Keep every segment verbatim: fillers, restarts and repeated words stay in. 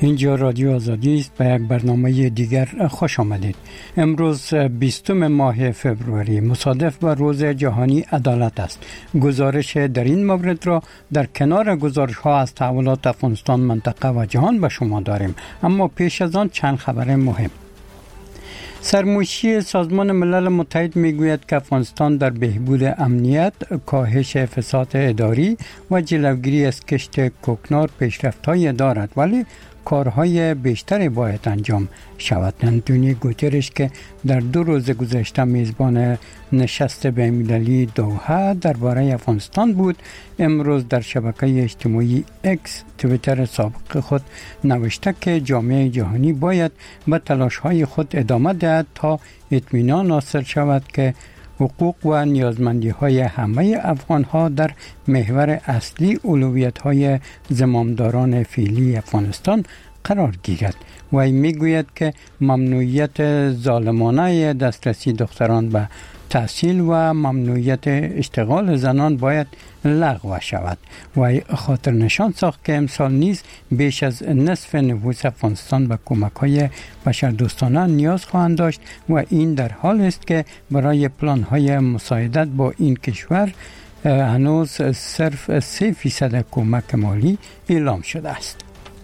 اینجا رادیو آزادی است. به یک برنامه دیگر خوش آمدید. امروز بیستم ماه فوریه مصادف با روز جهانی عدالت است. گزارش در این مورد را در کنار گزارش ها از تحولات افغانستان، منطقه و جهان به شما داریم. اما پیش از آن چند خبر مهم. سرمایشی سازمان ملل متحد میگوید که افغانستان در بهبود امنیت، کاهش فساد اداری و جلوگیری از کشت کوکنار پیشرفت‌هایی دارد، ولی کارهای بیشتری باید انجام شود. انتونیو گوترش که در دو روز گذشته میزبان نشست بین‌المللی دوحه درباره افغانستان بود، امروز در شبکه اجتماعی اکس توییتر سابق خود نوشته که جامعه جهانی باید به تلاش‌های خود ادامه دهد تا اطمینان حاصل شود که حقوق و نیازمندی‌های همه افغان‌ها در محور اصلی اولویت‌های زمامداران فعلی افغانستان قرار گیرد. و این میگوید که ممنوعیت ظالمانه دسترسی دختران به تحصیل و ممنوعیت اشتغال زنان باید لغو شود. و خاطر نشان ساخت که امسال نیز بیش از نصف نفوس افغانستان به کمک‌های بشردوستانه نیاز خواهند داشت و این در حال است که برای پلان‌های مساعدت با این کشور هنوز صرف سه فیصد کمک مالی اعلام شده است.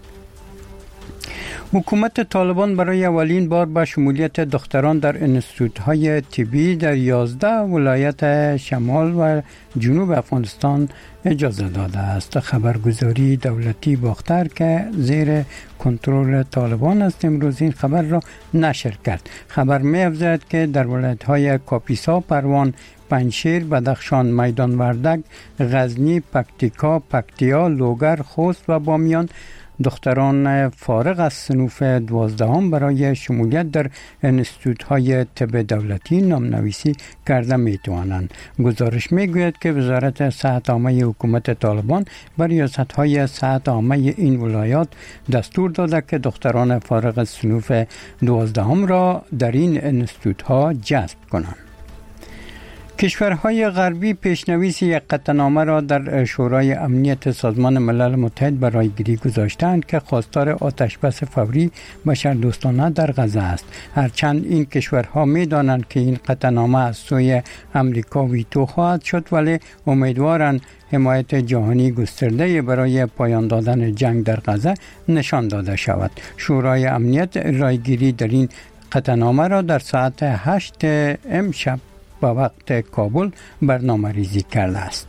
حکومت طالبان برای اولین بار به شمولیت دختران در انستیتوت‌های طبی در یازده ولایت شمال و جنوب افغانستان اجازه داده است. خبرگزاری دولتی باختر که زیر کنترل طالبان است امروز این خبر را نشر کرد. خبر می‌افزاید که در ولایت‌های کاپیسا، پروان، پنجشیر، بدخشان، میدان وردک، غزنی، پکتیکا، پکتیا، لوگر، خوست و بامیان دختران فارغ از صنوف دوازدهم برای شمولیت در انستیتوت‌های طب دولتی نامنویسی کرده می‌توانند. گزارش می‌گوید که وزارت صحت عامه حکومت طالبان بر ریاست‌های صحت عامه این ولایات دستور داده که دختران فارغ از صنوف دوازدهم را در این انستیتوت‌ها جذب کنند. کشورهای غربی پیشنویس یک قطعنامه را در شورای امنیت سازمان ملل متحد برای گیری گذاشتند که خواستار آتشبس فوری بشردوستانه در غزه است. هرچند این کشورها می‌دانند که این قطعنامه از سوی امریکا ویتو خواهد شد، ولی امیدوارند حمایت جهانی گسترده برای پایان دادن جنگ در غزه نشان داده شود. شورای امنیت رایگیری در این قطعنامه را در ساعت هشت امشب با وقت کابل برنامه ریزی کرده است.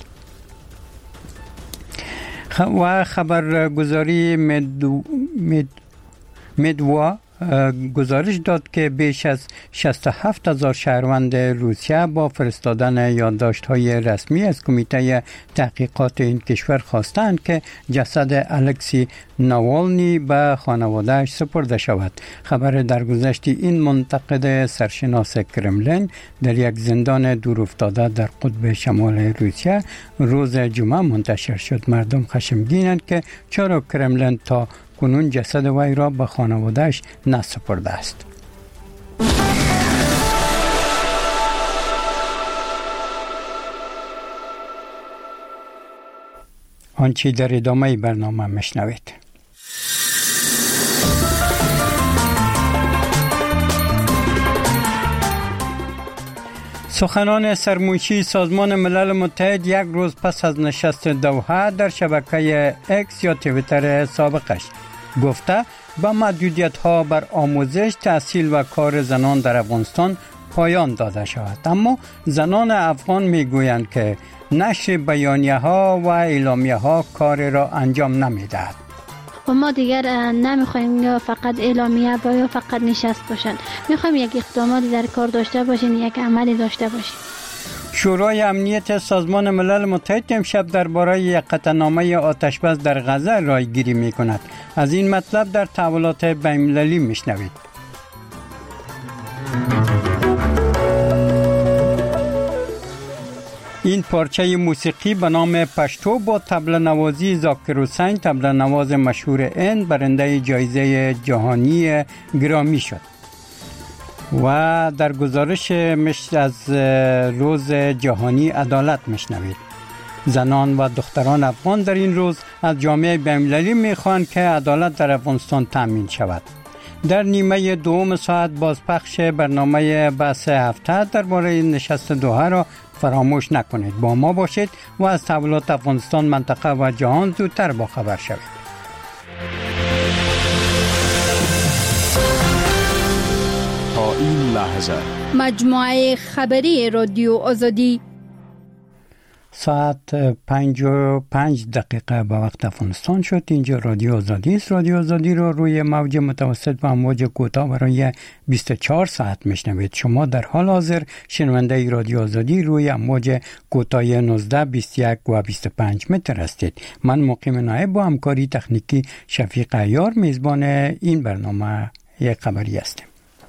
و خبرگزاری مدو مد مدوا گزارش داد که بیش از شصت و هفت هزار شهروند روسیه با فرستادن یادداشت‌های رسمی از کمیته تحقیقات این کشور خواستند که جسد الکسی ناوالنی به خانواده‌اش سپرده شود. خبر درگذشت این منتقد سرشناس کرملین در یک زندان دورافتاده در قطب شمال روسیه روز جمعه منتشر شد. مردم خشمگینند که چرا کرملین تا کنون جسد وی را به خانواده‌اش نسپرده است. آنچه در ادامه برنامه میشنوید. سخنان سرمنشی سازمان ملل متحد یک روز پس از نشست دوحه در شبکه اکس یا توییتر سابقش گفته به محدودیت‌ها بر آموزش، تحصیل و کار زنان در افغانستان پایان داده شود. اما زنان افغان میگویند که نشر بیانیه‌ها و اعلامیه‌ها کار را انجام نمی‌دهد. و ما دیگر نمیخوایم یا فقط اعلامیه با یا فقط نشست باشند. میخوایم یک اقداماتی در کار داشته باشیم، یک عملی داشته باشیم. شورای امنیت سازمان ملل متحد امشب درباره یک قطعنامه آتشبس در غزه رایگیری می‌کند. از این مطلب در تحولات بین‌المللی میشنوید. این پارچه موسیقی به نام پشتو با طبل نوازی ذاکر حسین، طبل نواز مشهور هند، برنده جایزه جهانی گرامی شد. و در گزارش مش از روز جهانی عدالت میشنوید. زنان و دختران افغان در این روز از جامعه بین‌المللی می‌خواهند که عدالت در افغانستان تامین شود. در نیمه دوم ساعت بازپخش برنامه بحث هفته درباره نشست دوحه را فراموش نکنید. با ما باشید و از تحولات افغانستان، منطقه و جهان زودتر با خبر شوید. تا این لحظه مجموعه خبری رادیو آزادی ساعت پنج و پنج دقیقه به وقت افغانستان شد. اینجا رادیو آزادی است. رادیو آزادی را روی موج متوسط و امواج کوتاه برای بیست و چهار ساعت میشنوید. شما در حال حاضر شنونده رادیو آزادی روی امواج کوتاه نوزده، بیست و یک و بیست و پنج متر هستید. من مقیم نایب با همکاری تکنیکی شفیق عیار میزبان این برنامه یک خبری هستیم.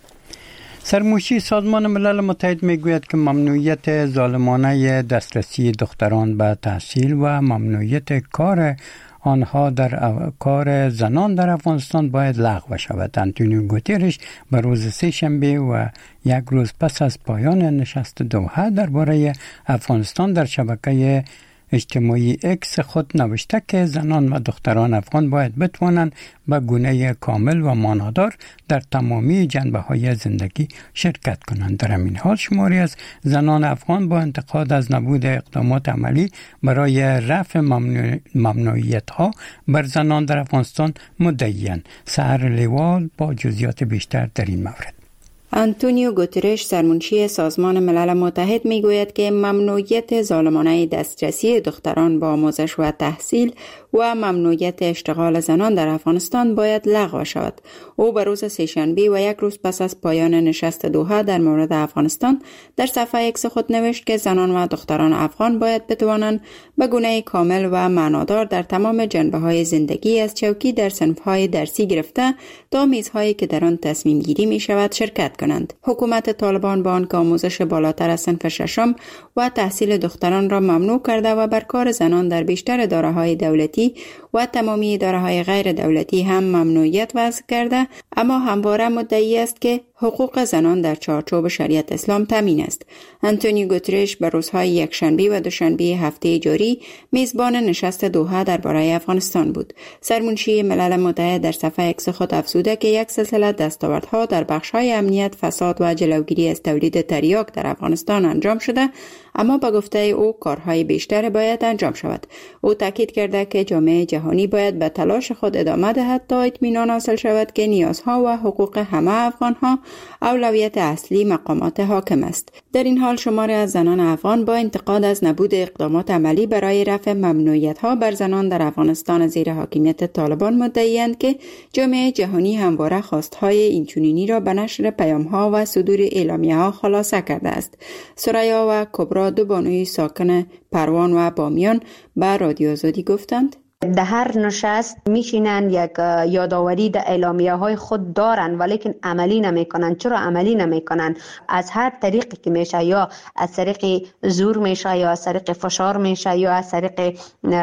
سرموشی سازمان ملل متحد میگوید که ممنوعیت ظالمانه دسترسی دختران به تحصیل و ممنوعیت کار آنها در کار زنان در افغانستان باید لغو شود. آنتونیو گوترش به روز سه شنبه و یک روز پس از پایان نشست دوحه درباره افغانستان در شبکه اجتماعی اکس خود نوشته که زنان و دختران افغان باید بتوانند به گونه کامل و معنادار در تمامی جنبه‌های زندگی شرکت کنند. در همین حال شماری از زنان افغان با انتقاد از نبود اقدامات عملی برای رفع ممنوع... ممنوعیت‌ها بر زنان در افغانستان مدعی‌اند. سحر لیوال با جزئیات بیشتر در این مورد. آنتونیو گوترش سرمنشی سازمان ملل متحد میگوید که ممنوعیت ظالمانه دسترسی دختران به آموزش و تحصیل و ممنوعیت اشتغال زنان در افغانستان باید لغو شود. او به روز سه‌شنبه و یک روز پس از پایان نشست دوحه در مورد افغانستان در صفحه اکس خود نوشت که زنان و دختران افغان باید بتوانند به گونه کامل و معنادار در تمام جنبه‌های زندگی از چوکی در صنف‌های درسی گرفته تا میزهایی که در آن تصمیم گیری می شود شرکت کنند. حکومت طالبان با آنکه آموزش بالاتر از صنف ششم و تحصیل دختران را ممنوع کرده و بر کار زنان در بیشتر اداره‌های دولتی و تمامی اداره‌های غیر دولتی هم ممنوعیت وضع کرده، اما همواره مدعی است که حقوق زنان در چارچوب شریعت اسلام تامین است. آنتونیو گوترش به روزهای یکشنبه و دوشنبه هفته جاری میزبان نشست دوحه درباره افغانستان بود. سرمنشی ملل متحد در صفحه اکس خود افزوده که یک سلسله دستاوردها در بخش‌های امنیت، فساد و جلوگیری از تولید تریاک در افغانستان انجام شده، اما به گفته او کارهای بیشتر باید انجام شود. او تاکید کرده که جامعه جهانی باید به تلاش خود ادامه دهد تا اطمینان حاصل شود که نیازها و حقوق همه افغانها اولویت اصلی مقامات حاکم است. در این حال شماری از زنان افغان با انتقاد از نبود اقدامات عملی برای رفع ممنوعیت‌ها بر زنان در افغانستان زیر حاکمیت طالبان مدعی‌اند که جامعه جهانی همواره خواستهای اینچنینی را به نشر پیام‌ها و صدور اعلامیه‌ها خلاصه کرده است. سریا و کبرا، دو بانوی ساکن پروان و بامیان، به رادیو آزادی گفتند در هر نشست میشینن یک یادآوری در اعلامیه های خود دارن ولیکن عملی نمیکنن. چرا عملی نمیکنن؟ از هر طریقی که میشه، یا از طریق زور میشه، یا از طریق فشار میشه، یا از طریق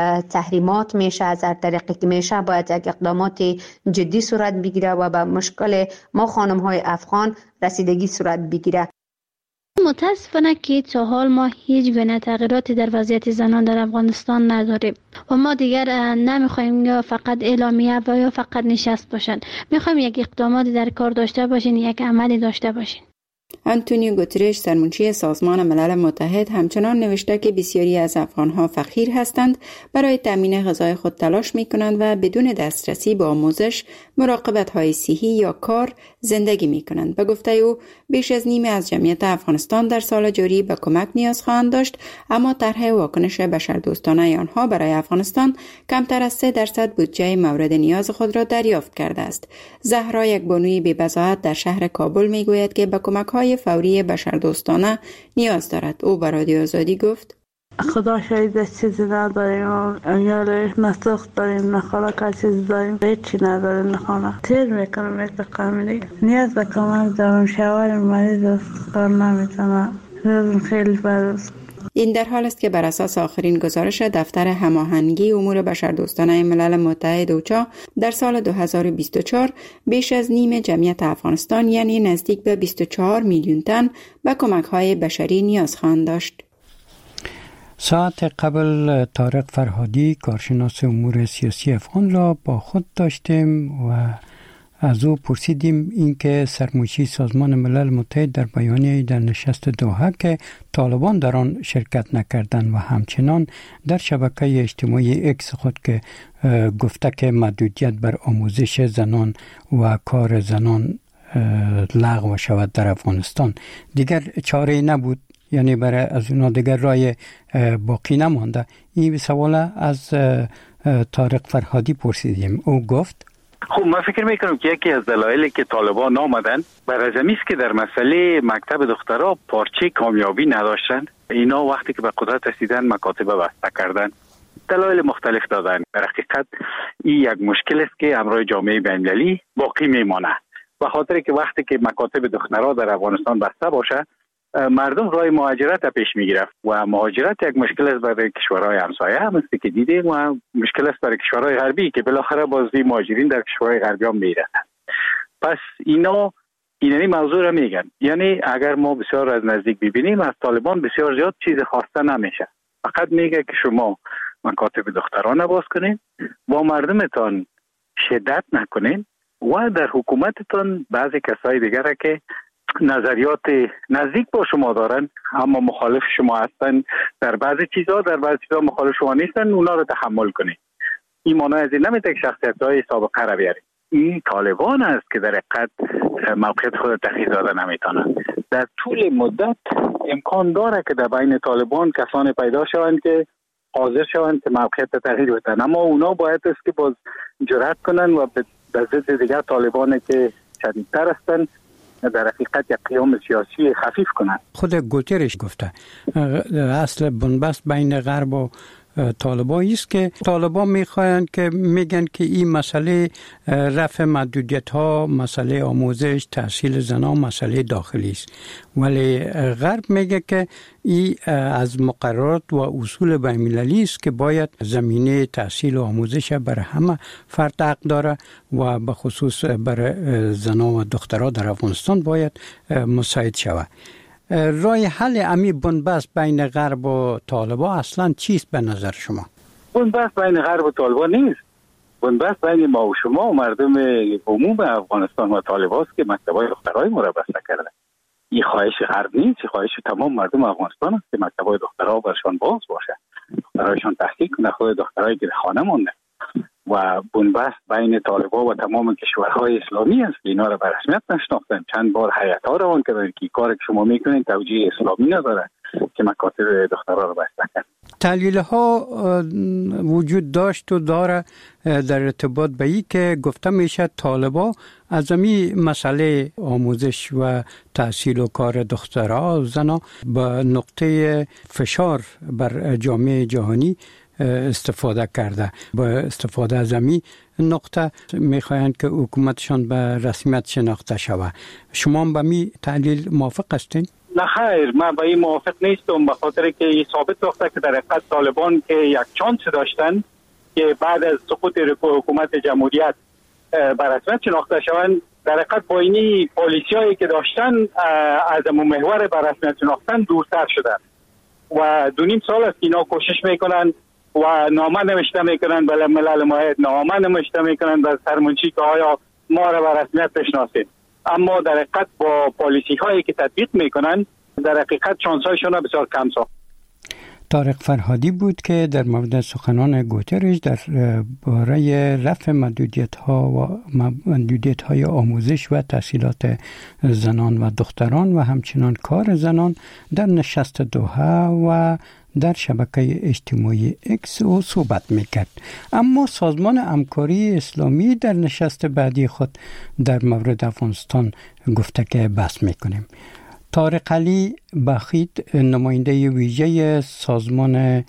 تحریمات میشه. از هر طریقی که میشه باید یک اقدامات جدی صورت بگیره و به مشکل ما خانم های افغان رسیدگی صورت بگیره. متاسفانه که تا حال ما هیچ گونه تغییراتی در وضعیت زنان در افغانستان نداریم و ما دیگر نمیخوایم یا فقط اعلامیه و یا فقط نشست باشن. میخوایم یک اقداماتی در کار داشته باشین، یک عملی داشته باشین. آنتونیو گوترش سرمنشی سازمان ملل متحد همچنان نوشته که بسیاری از افغانها فقیر هستند، برای تامین غذای خود تلاش می کنند و بدون دسترسی به آموزش، مراقبت های صحی یا کار زندگی می کنند. به گفته او بیش از نیمه از جمعیت افغانستان در سال جاری به کمک نیاز خواهند داشت، اما طرح واکنش بشردوستانه آنها برای افغانستان کمتر از سه درصد بودجه مورد نیاز خود را دریافت کرده است. زهرا، یک بانوی بی‌بضاعت در شهر کابل، می گوید که به کمک های فوری بشردوستانه نیاز دارد. او به رادیو آزادی گفت خدا شاید چیزی نداریم، یا نسخ داریم، نه خالا که چیز داریم، هیچی نداریم، نه خالا تیر میکنم ایت قاملی نیاز به کمک دارم. شوهر مریض است، کار نمیتونم، روزم خیلی بد است. این در حال است که بر اساس آخرین گزارش دفتر هماهنگی امور بشردوستانه ملل متحد اوچا در سال دو هزار و بیست و چهار بیش از نیم جمعیت افغانستان یعنی نزدیک به بیست و چهار میلیون تن به کمک‌های بشری نیاز خواهند داشت. ساعت قبل طارق فرهادی کارشناس امور سیاسی افغان را با خود داشتیم و از او پرسیدیم اینکه سرموشی سازمان ملل متحد در بیانیه در نشست دوحه که طالبان در آن شرکت نکردند و همچنان در شبکه اجتماعی اکس خود که گفته که محدودیت بر آموزش زنان و کار زنان لغو شود در افغانستان دیگر چاره نبود، یعنی برای از اونا دیگر رای باقی نمانده. این سوال از طارق فرهادی پرسیدیم. او گفت خب من فکر میکنم که یکی از دلایلی که طالبان آمدن برای زمین است که در مسئله مکتب دخترها پارچه کامیابی نداشتند. اینا وقتی که به قدرت رسیدن مکاتب بسته کردن، دلایل مختلف دادن. در حقیقت این یک مشکل است که همراه جامعه بین‌المللی باقی میمانه، به خاطر که وقتی که مکاتب دخترها در افغانستان بسته باشه مردم راه مهاجرت پیش میگرفت و مهاجرت یک مشکل است برای کشورهای همسایه هم است که دیدیم و مشکل است برای کشورهای غربی که بالاخره بازی مهاجرین در کشورهای غربی هم میرسند. پس اینا اینی موضوع را میگن، یعنی اگر ما بسیار از نزدیک ببینیم از طالبان بسیار زیاد چیز خواسته نمیشه، فقط میگه که شما مکاتب دختران باز کنین و مردمتان شدت نکنین و در حکومتتان بعضی کسای دیگر که نظریات نزدیک با شما دارن اما مخالف شما هستن در بعضی چیزها، در بعضی چیزها مخالف شما نیستن، اونا رو تحمل کنید. این معنی از این نمیده که شخصیت‌های سابقه را بیارید. این طالبان است که در حقیقت موقعیت خود تغییر داده نمیتونن. در طول مدت امکان داره که در بین طالبان کسانی پیدا شوند که حاضر شوند که موقعیت تغییر بدن، اما اونا باید است که باز جرأت کنن و به ضد دیگر طالبان که شدیدتر هستند در حقیقت یک قیام سیاسی خفیف کنند. خود گوترش گفته اصل بنبست بین غرب و طالبان است که طالبان میخواهند که میگن که این مسئله رفع محدودیت ها، مسئله آموزش، تحصیل زنان مسئله داخلی است، ولی غرب میگه که این از مقررات و اصول بین‌المللی است که باید زمینه تحصیل و آموزش برای همه فرد حق داره و به خصوص برای زنان و دخترها در افغانستان باید مساعد شود. رای حل امی بنبست بین غرب و طالبان اصلا چیست به نظر شما؟ بنبست بین غرب و طالبان نیست. بنبست بین ما و شما و مردم عموم افغانستان و طالبان است که مکتب‌های دخترای ما را بسته کردن. این خواهش غرب نیست، این خواهش تمام مردم افغانستان است که مکتب‌های دخترها برشان باز باشه، دخترایشان تحصیل کنه، خود دخترایی که خانه مونده. و بنبست بین طالبان و تمام کشورهای اسلامی است که اینا را به رسمیت نشناختن. چند بار هیئت‌ها روان کردن که کاری که شما میکنین توجیه اسلامی نداره که مکاتب دخترها را بسته کردن. تحلیل‌ها وجود داشت و داره در ارتباط به این که گفته میشه طالبان از این مسئله آموزش و تحصیل و کار دخترها و زنان به نقطه فشار بر جامعه جهانی استفاده کرده. با استفاده از این نقطه میخواهند که حکومتشان به رسمیت شناخته شود. شما با می تحلیل موافق هستین؟ نه خیر، من با این موافق نیستم، به خاطر که این ثابت ساخته که در حقیقت طالبان که یک چانس داشتن که بعد از سقوط حکومت جمهوریت به رسمیت شناخته شوند، در حقیقت با اینی پالیسیایی که داشتن از محور به رسمیت شناختن دورتر شدن و دو نیم سال است اینا کوشش میکنن و نامه نوشته میکنن به ملل متحد، نامه نوشته میکنن به سرمنشی که آیا ما را به رسمیت بشناسید، اما در حقیقت با پالیسی هایی که تطبیق میکنن در حقیقت شانس هایشون بسیار کم ساخت. طارق فرهادی بود که در مورد سخنان گوترش در باره رفع محدودیت ها و محدودیت های آموزش و تحصیلات زنان و دختران و همچنان کار زنان در نشست دوحه و در شبکه اجتماعی اکس او صحبت میکرد. اما سازمان همکاری اسلامی در نشست بعدی خود در مورد افغانستان گفته که بحث میکنیم. طارق علی بخیت نماینده ویژه سازمان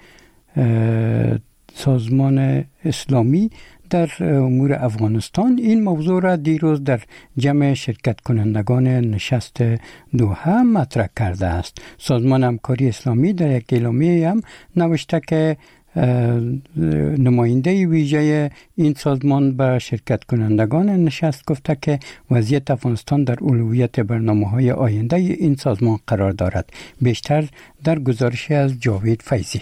سازمان اسلامی در امور افغانستان این موضوع را دیروز در جمع شرکت کنندگان نشست دوحه مطرح کرده است. سازمان همکاری اسلامی در یک اعلامیه هم نوشته که نماینده ویژه این سازمان به شرکت کنندگان نشست گفته که وضعیت افغانستان در اولویت برنامه‌های آینده این سازمان قرار دارد. بیشتر در گزارش از جاوید فیضی.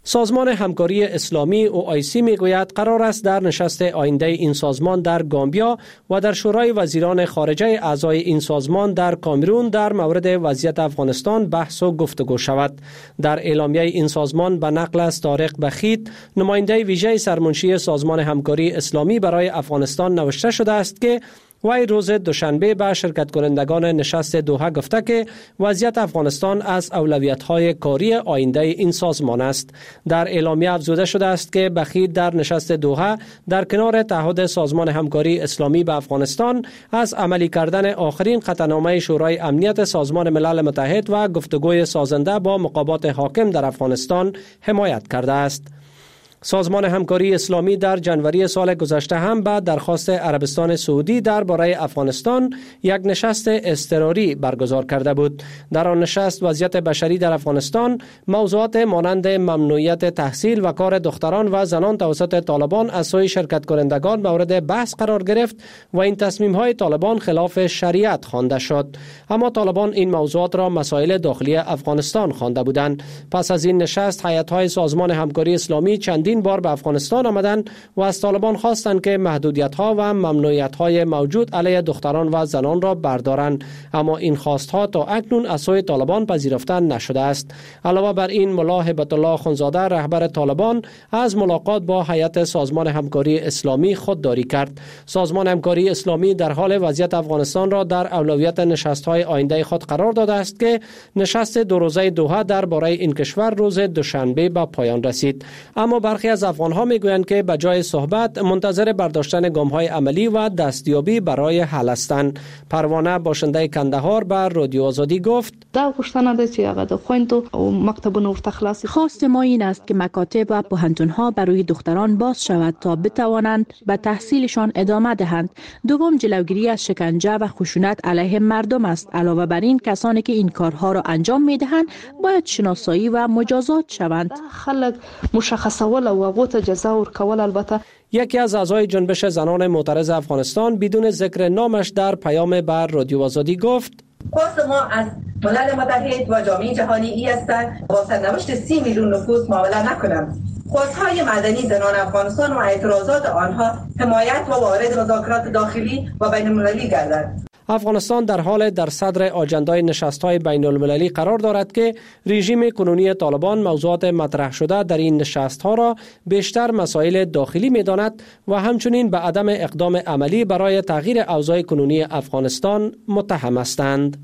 سازمان همکاری اسلامی او آی سی میگوید قرار است در نشست آینده این سازمان در گامبیا و در شورای وزیران خارجه اعضای این سازمان در کامرون در مورد وضعیت افغانستان بحث و گفتگو شود. در اعلامیه این سازمان به نقل از طارق بخیت، نماینده ویژه سرمنشی سازمان همکاری اسلامی برای افغانستان نوشته شده است که وی روز دوشنبه به شرکت کنندگان نشست دوحه گفته که وضعیت افغانستان از اولویت‌های کاری آینده این سازمان است. در اعلامیه افزوده شده است که بخیت در نشست دوحه در کنار تعهد سازمان همکاری اسلامی به افغانستان از عملی کردن آخرین قطعنامه شورای امنیت سازمان ملل متحد و گفتگوی سازنده با مقامات حاکم در افغانستان حمایت کرده است. سازمان همکاری اسلامی در جنوری سال گذشته هم به درخواست عربستان سعودی درباره افغانستان یک نشست اضطراری برگزار کرده بود. در آن نشست وضعیت بشری در افغانستان، موضوعات مانند ممنوعیت تحصیل و کار دختران و زنان توسط طالبان از سوی شرکت کنندگان مورد بحث قرار گرفت و این تصمیم‌های طالبان خلاف شریعت خوانده شد. اما طالبان این موضوعات را مسائل داخلی افغانستان خوانده بودند. پس از این نشست هیئت‌های سازمان همکاری اسلامی چندین بار به افغانستان آمدند و از طالبان خواستند که محدودیت‌ها و ممنوعیت‌های موجود علیه دختران و زنان را بردارند، اما این خواست‌ها تا اکنون از سوی طالبان پذیرفته نشده است. علاوه بر این، ملا هبت الله خونزاده رهبر طالبان از ملاقات با هیئت سازمان همکاری اسلامی خودداری کرد. سازمان همکاری اسلامی در حال وضعیت افغانستان را در اولویت نشست‌های آینده خود قرار داده است که نشست دو روزه دوحه درباره این کشور روز دوشنبه به پایان رسید. اما برخی از افغان‌ها میگویند که به جای صحبت منتظر برداشتن گام‌های عملی و دستیابی برای حل هستند. پروانه باشنده کندهار بر رادیو آزادی گفت: دا غوښتنه ده چې هغه د خویندو او مکتبونو ورته خلاص. خواست ما این است که مکاتب و پوهنتون‌ها برای دختران باز شود تا بتوانند به تحصیلشان ادامه دهند. دوم، جلوگیری از شکنجه و خشونت علیه مردم است. علاوه بر این، کسانی که این کارها را انجام می‌دهند باید شناسایی و مجازات شوند. خلک مشخصول و وقت جزا ورکول. البته یکی از اعضای جنبش زنان معترض افغانستان بدون ذکر نامش در پیام بر رادیو آزادی گفت: خواست ما از ملل متحد و جامعه جهانی ای است با سرنوشت سی میلیون نفوس معامله نکنند. خواستهای مدنی زنان افغانستان و اعتراضات آنها حمایت و وارد مذاکرات داخلی و بین المللی گردد. افغانستان در حال در صدر آجندای نشست‌های بین المللی قرار دارد که رژیم کنونی طالبان موضوعات مطرح شده در این نشست‌ها را بیشتر مسائل داخلی می‌داند و همچنین به عدم اقدام عملی برای تغییر اوضاع کنونی افغانستان متهم هستند.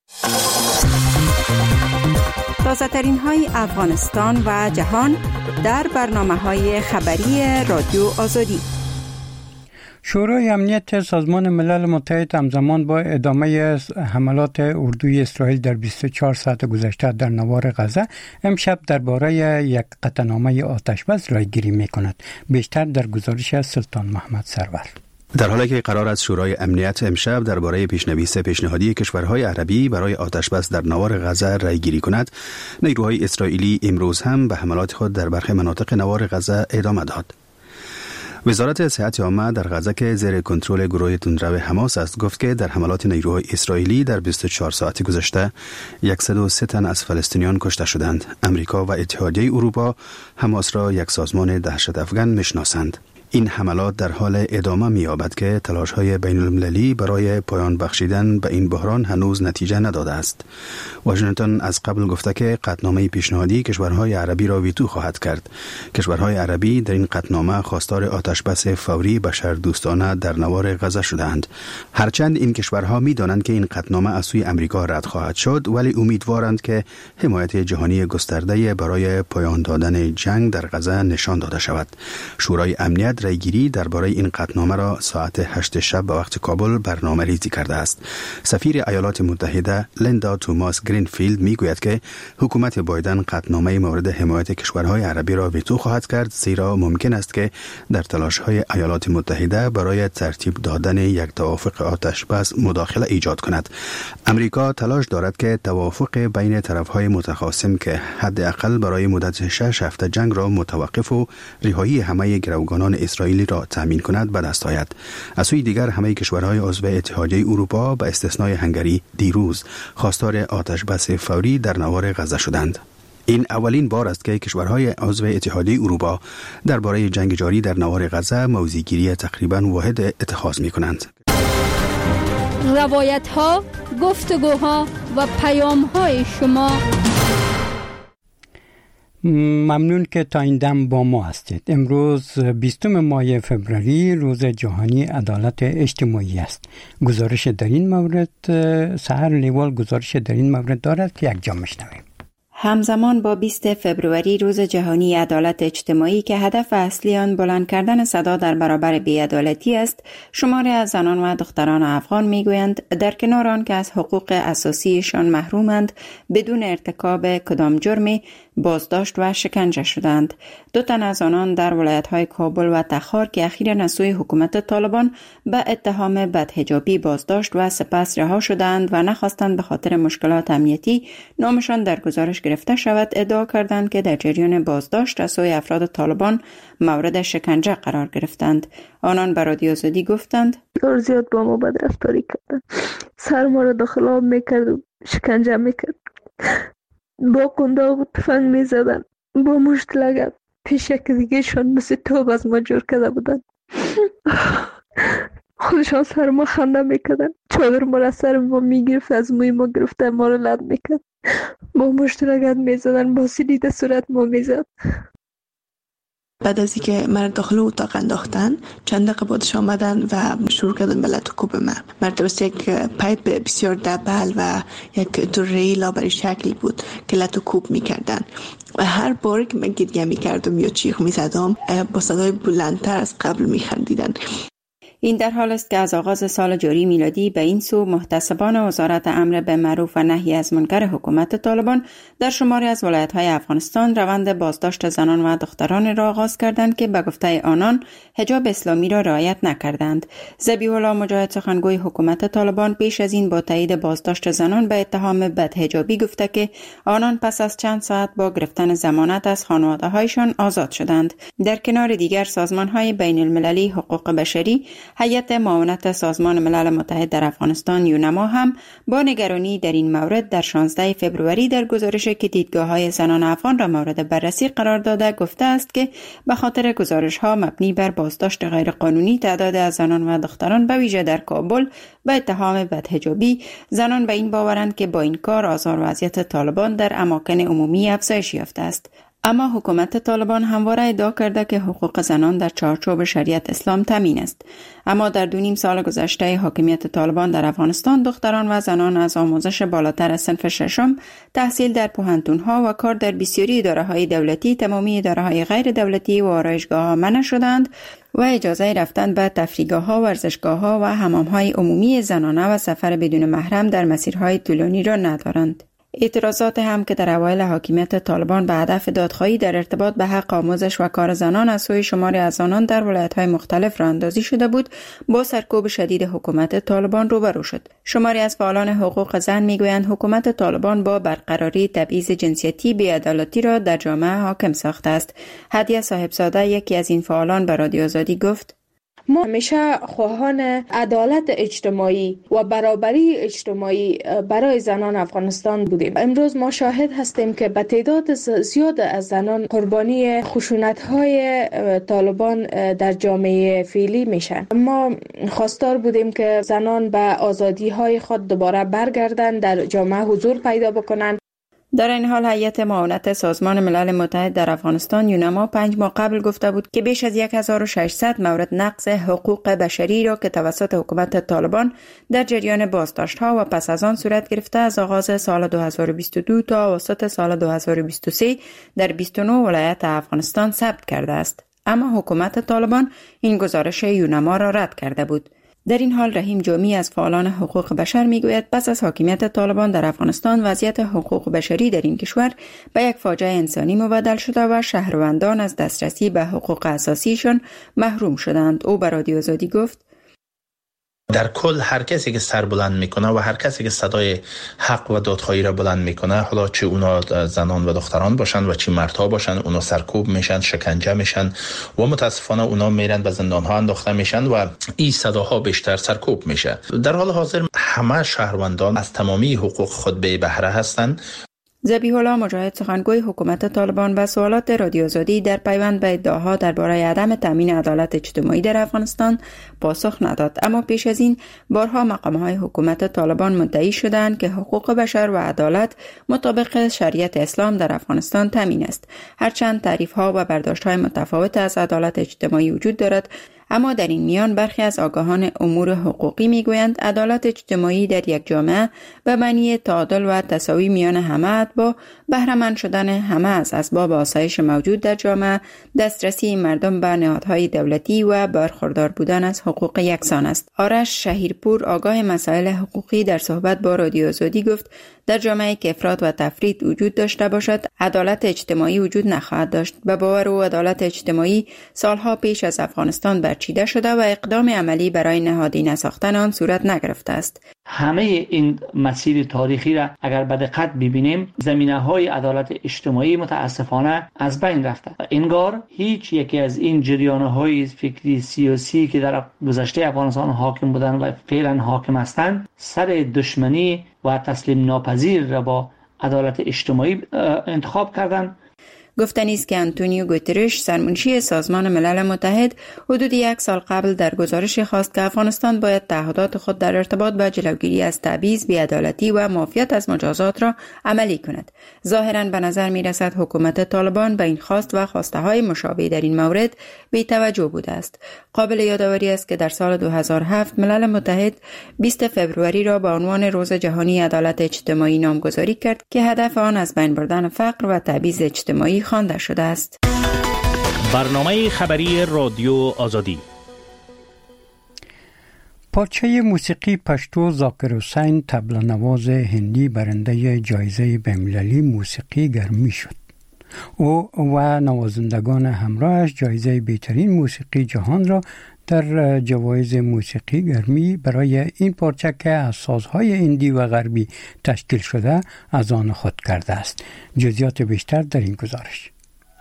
تازه‌ترین های افغانستان و جهان در برنامه‌های خبری رادیو آزادی. شورای امنیت سازمان ملل متحد همزمان با ادامه حملات اردوی اسرائیل در بیست و چهار ساعت گذشته در نوار غزه امشب درباره یک قطعنامه آتشبس رایگیری می‌کند. بیشتر در گزارش از سلطان محمد سرور. در حالی که قرار است شورای امنیت امشب درباره پیشنویس پیشنهادی کشورهای عربی برای آتشبس در نوار غزه رایگیری کند، نیروهای اسرائیلی امروز هم به حملات خود در برخی مناطق نوار غزه ادامه داد. وزارت صحت عامه در غزه که زیر کنترل گروه تندرو حماس است گفت که در حملات نیروهای اسرائیلی در بیست و چهار ساعت گذشته صد و سه تن از فلسطینیان کشته شدند. امریکا و اتحادیه اروپا حماس را یک سازمان دهشت افکن میشناسند. این حملات در حال ادامه می‌یابد که تلاش‌های بین‌المللی برای پایان بخشیدن به این بحران هنوز نتیجه نداده است. واشنگتن از قبل گفته که قطعنامه پیشنهادی کشورهای عربی را ویتو خواهد کرد. کشورهای عربی در این قطعنامه خواستار آتشبس فوری بشردوستانه در نوار غزه شدند. هرچند این کشورها می‌دانند که این قطعنامه از سوی امریکا رد خواهد شد، ولی امیدوارند که حمایت جهانی گسترده برای پایان دادن جنگ در غزه نشان داده شود. شورای امنیت رایگیری درباره این قطعنامه را ساعت هشت شب به وقت کابل برنامه ریزی کرده است. سفیر ایالات متحده لیندا توماس گرینفیلد میگوید که حکومت بایدن قطعنامه مورد حمایت کشورهای عربی را ویتو خواهد کرد، زیرا ممکن است که در تلاش‌های ایالات متحده برای ترتیب دادن یک توافق آتشبس مداخله ایجاد کند. امریکا تلاش دارد که توافق بین طرف‌های متخاصم که حداقل برای مدت شش هفته جنگ را متوقف و رهایی همه گروگانان اسرائیلی را تامین کند به دست آید. از سوی دیگر همه کشورهای عضو اتحادیه اروپا به استثنای هنگری دیروز خواستار آتشبس فوری در نوار غزه شدند. این اولین بار است که کشورهای عضو اتحادیه اروپا درباره جنگ جاری در نوار غزه موضع‌گیری تقریباً واحد اتخاذ می‌کنند. روایت‌ها، گفتگوها و پیام‌های شما. ممنون که تا این دم با ما هستید. امروز بیستم ماه فوریه روز جهانی عدالت اجتماعی است. گزارش در این مورد سحر لیوال گزارش در این مورد دارد که یک جا میشنویم. همزمان با بیست فوریه روز جهانی عدالت اجتماعی که هدف اصلی آن بلند کردن صدا در برابر بی‌عدالتی است، شماری از زنان و دختران افغان میگویند در کنار آن که از حقوق اساسیشان محرومند، بدون ارتکاب کدام جرمی بازداشت و شکنجه شدند. دو تن از آنان در ولایت‌های کابل و تخار که اخیراً از سوی حکومت طالبان به اتهام بدحجابی بازداشت و سپس رها شدند و نخواستند به خاطر مشکلات امنیتی نامشان در گزارش گرفته شود، ادعا کردند که در جریان بازداشت از سوی افراد طالبان مورد شکنجه قرار گرفتند. آنان به رادیو آزادی گفتند بسیار زیاد با ما بدرفتاری کردند. سر ما را داخل آب میکرد و شکنجه میکرد. با قنداق و تفنگ میزدن، با مشت لگد. پیش یک دیگه شان مثل توب از ما جور کرده بودن. خودشان سر ما خنده میکردن. چادر ما را سر ما میگرفت، از موی ما گرفته ما را لد میکرد. با مشت لگد میزدن، با سیلیده صورت ما میزد. بعد از اینکه مرد داخل اتاق انداختن، چند دقیقه بعدش آمدن و شروع کردن به لط و کوب من. مرد درست یک پایپ بسیار دبل و یک دوره لابری شکلی بود که لط و کوب میکردن و هر بار که من گریه میکردم یا چیخ میزدم با صدای بلندتر از قبل میخندیدن. این در حال است که از آغاز سال جاری میلادی به این سو محتسبان وزارت امر به معروف و نهی از منکر حکومت طالبان در شماری از ولایت‌های افغانستان روند بازداشت زنان و دختران را آغاز کردند که به گفته آنان حجاب اسلامی را رعایت نکردند. ذبیح الله مجاهد سخنگوی حکومت طالبان پیش از این با تایید بازداشت زنان به اتهام بدحجابی گفته که آنان پس از چند ساعت با گرفتن ضمانت از خانواده‌هایشان آزاد شدند. در کنار دیگر سازمان‌های بین المللی حقوق بشری، هیئت معاونت سازمان ملل متحد در افغانستان یونما هم با نگرانی در این مورد در شانزده فوریه در گزارش که دیدگاه‌های زنان افغان را مورد بررسی قرار داده گفته است که به خاطر گزارش‌ها مبنی بر بازداشت غیرقانونی تعداد از زنان و دختران به ویژه در کابل به اتهام بدحجابی، زنان به این باورند که با این کار آزار وضعیت طالبان در اماکن عمومی افزایش یافته است. اما حکومت طالبان همواره ادعا کرده که حقوق زنان در چارچوب شریعت اسلام تامین است. اما در دو نیم سال گذشته حاکمیت طالبان در افغانستان دختران و زنان از آموزش بالاتر از صنف ششم، تحصیل در پوهنتون‌ها و کار در بسیاری اداره‌های دولتی، تمامی اداره‌های غیر دولتی و آرایشگاه‌ها منع شدند و اجازه رفتن به تفریحگاه‌ها، ورزشگاه‌ها و حمام‌های عمومی زنانه و سفر بدون محرم در مسیرهای طولانی را ندارند. اعتراضات هم که در اوایل حاکمیت طالبان به هدف دادخواهی در ارتباط به حق آموزش و کار زنان از سوی شماری از آنان در ولایت‌های مختلف راه اندازی شده بود، با سرکوب شدید حکومت طالبان روبرو شد. شماری از فعالان حقوق زن میگویند حکومت طالبان با برقراری تبعیض جنسیتی بی‌عدالتی را در جامعه حاکم ساخته است. هدیه صاحبزاده یکی از این فعالان به رادیو آزادی گفت: ما همیشه خواهان عدالت اجتماعی و برابری اجتماعی برای زنان افغانستان بودیم. امروز ما شاهد هستیم که به تعداد زیاد از زنان قربانی خشونت‌های طالبان در جامعه فعلی میشن. ما خواستار بودیم که زنان به آزادی‌های خود دوباره برگردند، در جامعه حضور پیدا بکنند. در این حال هیئت معاونت سازمان ملل متحد در افغانستان یونما پنج ماه قبل گفته بود که بیش از هزار و ششصد مورد نقض حقوق بشری را که توسط حکومت طالبان در جریان بازداشت‌ها و پس از آن صورت گرفته از آغاز سال دو هزار و بیست و دو تا اواسط سال دو هزار و بیست و سه در بیست و نه ولایت افغانستان ثبت کرده است. اما حکومت طالبان این گزارش یونما را رد کرده بود. در این حال رحیم جامی از فعالان حقوق بشر میگوید پس از حاکمیت طالبان در افغانستان وضعیت حقوق بشری در این کشور به یک فاجعه انسانی مبدل شده و شهروندان از دسترسی به حقوق اساسیشان محروم شدند. او به رادیو آزادی گفت: در کل هر کسی که سر بلند میکنه و هر کسی که صدای حق و دادخواهی را بلند میکنه، حالا چه اونا زنان و دختران باشن و چه مردها باشن، اونا سرکوب میشن، شکنجه میشن و متاسفانه اونا میرن به زندان ها انداخته میشن و این صداها بیشتر سرکوب میشه. در حال حاضر همه شهروندان از تمامی حقوق خود به بهره هستند. ذبیح الله مجاهد سخنگوی حکومت طالبان به سوالات رادیو آزادی در پیوند به ادعاها درباره عدم تامین عدالت اجتماعی در افغانستان پاسخ نداد، اما پیش از این بارها مقام‌های حکومت طالبان مدعی شدند که حقوق بشر و عدالت مطابق شریعت اسلام در افغانستان تامین است. هرچند تعریف‌ها و برداشت‌های متفاوت از عدالت اجتماعی وجود دارد، اما در این میان برخی از آگاهان امور حقوقی میگویند عدالت اجتماعی در یک جامعه به معنی تعادل و تساوی میان همه با بهره‌مند شدن همه از اسباب آسایش موجود در جامعه، دسترسی مردم به نهادهای دولتی و برخوردار بودن از حقوق یکسان است. آرش شهیرپور آگاه مسائل حقوقی در صحبت با رادیو آزادی گفت در جامعه‌ای که افراط و تفرید وجود داشته باشد عدالت اجتماعی وجود نخواهد داشت. به باور او عدالت اجتماعی سالها پیش از افغانستان برچیده شده و اقدام عملی برای نهادینه ساختن آن صورت نگرفته است. همه این مسیر تاریخی را اگر به دقت ببینیم زمینه‌های عدالت اجتماعی متاسفانه از بین رفته. انگار هیچ یکی از این جریان‌های فکری سیاسی که در گذشته افغانستان حاکم بودن و فعلا حاکم هستند سر دشمنی و تسلیم ناپذیر را با عدالت اجتماعی انتخاب کردند. گفتنی است که آنتونیو گوترش سرمنشی سازمان ملل متحد حدود یک سال قبل در گزارش خواست که افغانستان باید تعهدات خود در ارتباط با جلوگیری از تبعیض، بی‌عدالتی و معافیت از مجازات را عملی کند. ظاهراً به نظر می رسد حکومت طالبان به این خواست و خواسته های مشابه در این مورد بی توجه بوده است. قابل یادآوری است که در سال دو هزار و هفت ملل متحد بیست فوریه را به عنوان روز جهانی عدالت اجتماعی نامگذاری کرد که هدف آن از بین بردن فقر و تبعیض اجتماعی خوانده شده است. برنامه خبری رادیو آزادی. پارچه موسیقی پشتو ذاکر حسین طبل نواز هندی برنده جایزه بین‌المللی موسیقی گرمی شد. او و نوازندگان همراهش جایزه بهترین موسیقی جهان را در جوایز موسیقی گرمی برای این پارچه که از سازهای هندی و غربی تشکیل شده از آن خود کرده است. جزئیات بیشتر در این گزارش.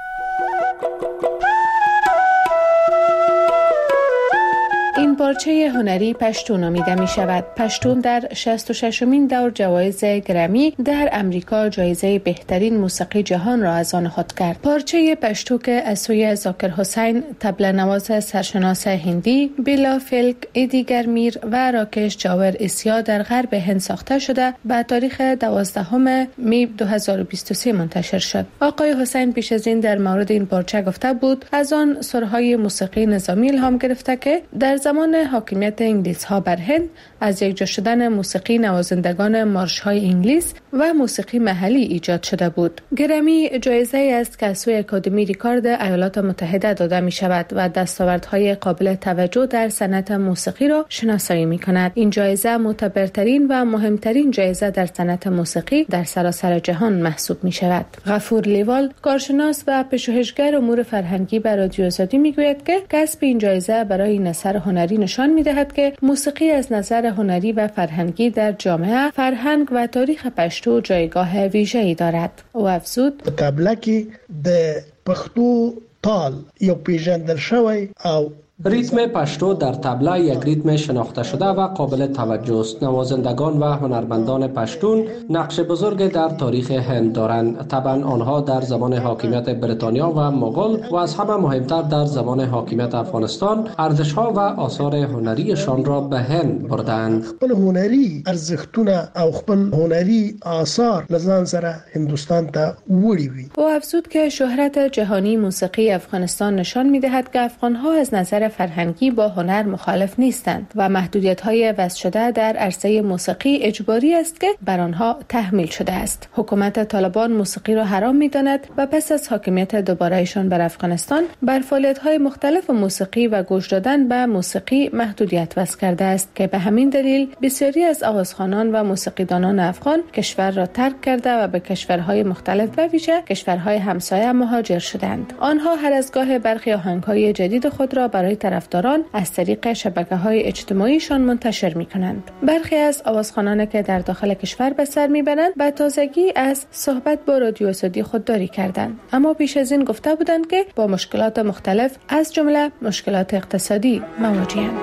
این پارچه هنری پشتو نامیده می شود. پشتون در شصت و ششمین دور جوایز گرمی در امریکا جایزه بهترین موسیقی جهان را از آن خود کرد. پارچه پشتو که از سوی ذاکر حسین طبل نواز سرشناس هندی، بیلا فلک، ایدی گرمیر و راکش جاور اسیا در غرب هند ساخته شده به تاریخ دوازدهم می دو هزار و بیست و سه منتشر شد. آقای حسین پیش از این در مورد این پارچه گفته بود از آن سرهای موسیقی نظامی الهام گرفته که در زمان حاکمیت انگلیس ها بر هند از یکجا شدن موسیقی نوازندگان مارش های انگلیس و موسیقی محلی ایجاد شده بود. گرمی جایزه است که از سوی اکادمی ریکارد ایالات متحده داده می شود و دستاوردهای قابل توجه در صنعت موسیقی را شناسایی می کند. این جایزه معتبرترین و مهمترین جایزه در صنعت موسیقی در سراسر جهان محسوب می شود. غفور لیوال، کارشناس و پژوهشگر امور فرهنگی بر رادیو آزادی می گوید که کسب این جایزه برای این اثر هنری نشان می دهد که موسیقی از نظر هنری و فرهنگی در جامعه، فرهنگ و تاریخ پشتو جایگاه ویژه‌ای دارد. او افزود: طبله کې د پښتو تال یو پیژندل شوی او ریتم پشتو در طبله یک ریتم شناخته شده و قابل توجه است. نوازندگان و هنرمندان پشتون نقش بزرگ در تاریخ هند دارند. طبعا آنها در زمان حاکمیت بریتانیا و مغول و از همه مهمتر در زمان حاکمیت افغانستان ارزش‌ها و آثار هنریشان را به هند بردند. خپل هنری ارزښتونه او خپل هنری آثار لزان سره هندوستان ته وړي وي. او افزود که شهرت جهانی موسیقی افغانستان نشان می‌دهد که افغان‌ها از نظر فرهنگی با هنر مخالف نیستند و محدودیت‌های وضع شده در عرصه موسیقی اجباری است که بر آنها تحمیل شده است. حکومت طالبان موسیقی را حرام می‌داند و پس از حاکمیت دوباره‌ایشان بر افغانستان بر فعالیت‌های مختلف موسیقی و گوش دادن به موسیقی محدودیت وضع کرده است که به همین دلیل بسیاری از آوازخوانان و موسیقیدانان افغان کشور را ترک کرده و به کشورهای مختلف و ویژه کشورهای همسایه مهاجر شدند. آنها هر از گاه برخی آهنگ‌های جدید خود را برای طرفداران از طریق شبکه‌های اجتماعیشان منتشر می‌کنند. برخی از آوازخوانان که در داخل کشور به سر می‌برند به تازگی از صحبت با رادیو آزادی خودداری کردند، اما پیش از این گفته بودند که با مشکلات مختلف از جمله مشکلات اقتصادی مواجه‌اند.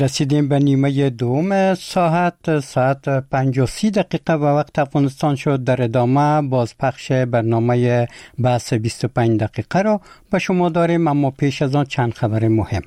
رسیدیم به نیمه دوم ساعت ساعت پنج و سی دقیقه و وقت افغانستان شد. در ادامه بازپخش برنامه بحث بیست و پنج دقیقه را به شما داریم، اما پیش از آن چند خبر مهم.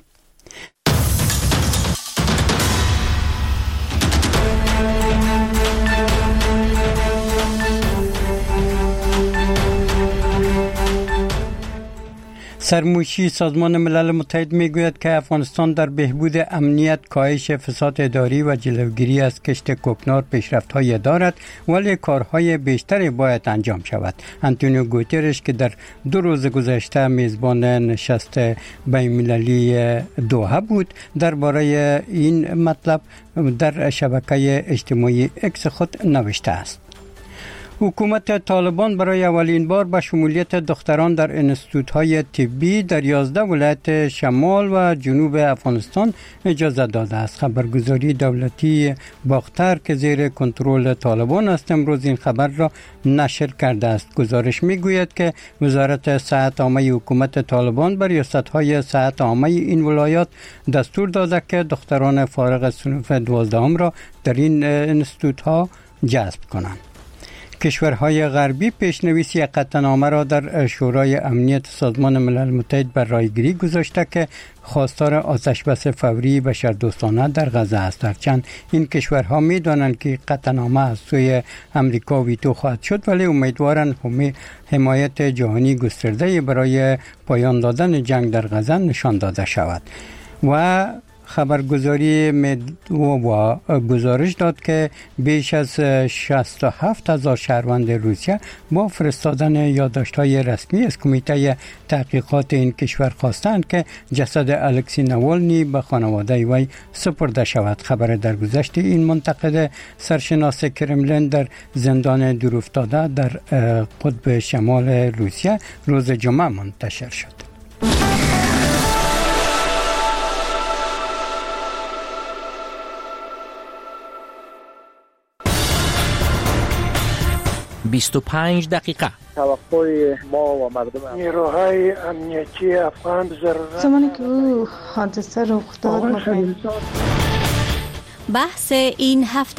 سرموشی سازمان ملل متحد میگوید که افغانستان در بهبود امنیت، کاهش فساد اداری و جلوگیری از کشت کوکنار پیشرفت‌های دارد، ولی کارهای بیشتری باید انجام شود. آنتونیو گوترش که در دو روز گذشته میزبان نشست بین‌المللی دوحه بود، درباره این مطلب در شبکه اجتماعی اکس خود نوشته است. حکومت طالبان برای اولین بار به شمولیت دختران در انستیتوت‌های طبی در یازده ولایت شمال و جنوب افغانستان اجازه داده است. خبرگزاری دولتی باختر که زیر کنترل طالبان است امروز این خبر را نشر کرده است. گزارش میگوید که وزارت صحت عامه حکومت طالبان بر ریاست‌های صحت عامه این ولایات دستور داده که دختران فارغ از صنف دوازدهم را در این انستیتوت‌ها جذب کنند. کشورهای غربی پیشنویس یک قطعنامه را در شورای امنیت سازمان ملل متحد بر رایگیری گذاشته که خواستار آتشبس فوری بشردوستانه در غزه است. هرچند این کشورها می دانند که قطعنامه از سوی امریکا ویتو خواهد شد، ولی امیدوارند حمایت جهانی گسترده برای پایان دادن جنگ در غزه نشان داده شود. و خبرگزاری مدوا گزارش داد که بیش از شصت و هفت هزار شهروند روسیه با فرستادن یادداشت‌های رسمی از کمیته تحقیقات این کشور خواستند که جسد الکسی نوالنی به خانواده وی سپرده شود. خبر درگذشت این منتقد سرشناس کرملین در زندان دورافتاده در قطب شمال روسیه روز جمعه منتشر شد. بیست و پنج دقیقه. توقع ما و مردم نیروهای امنیتی افغان ضرورت زمانی که او حادثه رخ داد. بحث این هفته.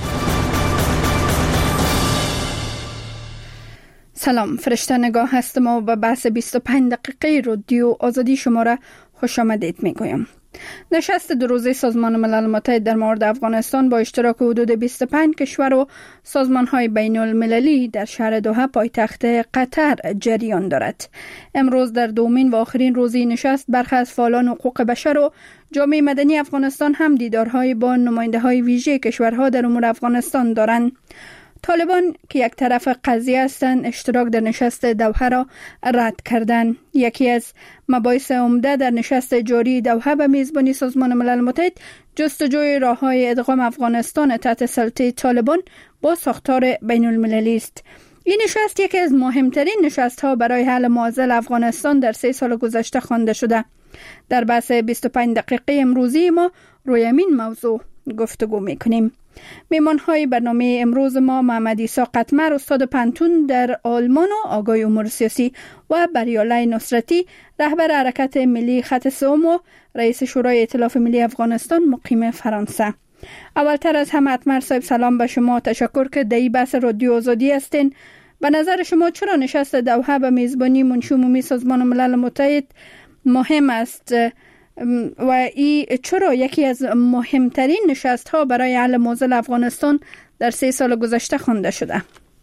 سلام، فرشته نگاه هستم و به بحث بیست و پنج دقیقه رادیو آزادی شما را خوش آمدید میگویم. نشست دو روزه سازمان ملل متحد در مورد افغانستان با اشتراک حدود بیست و پنج کشور و سازمان‌های بین المللی در شهر دوحه پایتخت قطر جریان دارد. امروز در دومین و آخرین روزی نشست برخی از فعالان حقوق بشر و جامعه مدنی افغانستان هم دیدارهای با نماینده‌های ویژه کشورها در امور افغانستان دارند. طالبان که یک طرف قضیه هستند اشتراک در نشست دوحه را رد کردند. یکی از مباحث عمده در نشست جاری دوحه به میزبانی سازمان ملل متحد جستجوی راه‌های ادغام افغانستان تحت سلطه طالبان با ساختار بین المللی است. این نشست یکی از مهمترین نشست‌ها برای حل معضل افغانستان در سه سال گذشته خوانده شده. در بحث بیست و پنج دقیقه امروزی ما روی این موضوع گفتگو می‌کنیم. میمان‌های برنامه امروز ما محمد عیسی قطمر استاد پنتون در آلمان و آگاه امور سیاسی و بریاله نصرتی رهبر حرکت ملی خط سوم و رئیس شورای ائتلاف ملی افغانستان مقیم فرانسه. اولتر از همه قطمر صاحب سلام به شما، تشکر که در این بحث رادیو آزادی هستین. به نظر شما چرا نشست دوحه به میزبانی منشی عمومی سازمان ملل متحد مهم است و ای چرا یکی از مهمترین نشست ها برای حل معضل افغانستان در سه سال گذشته خوانده شده؟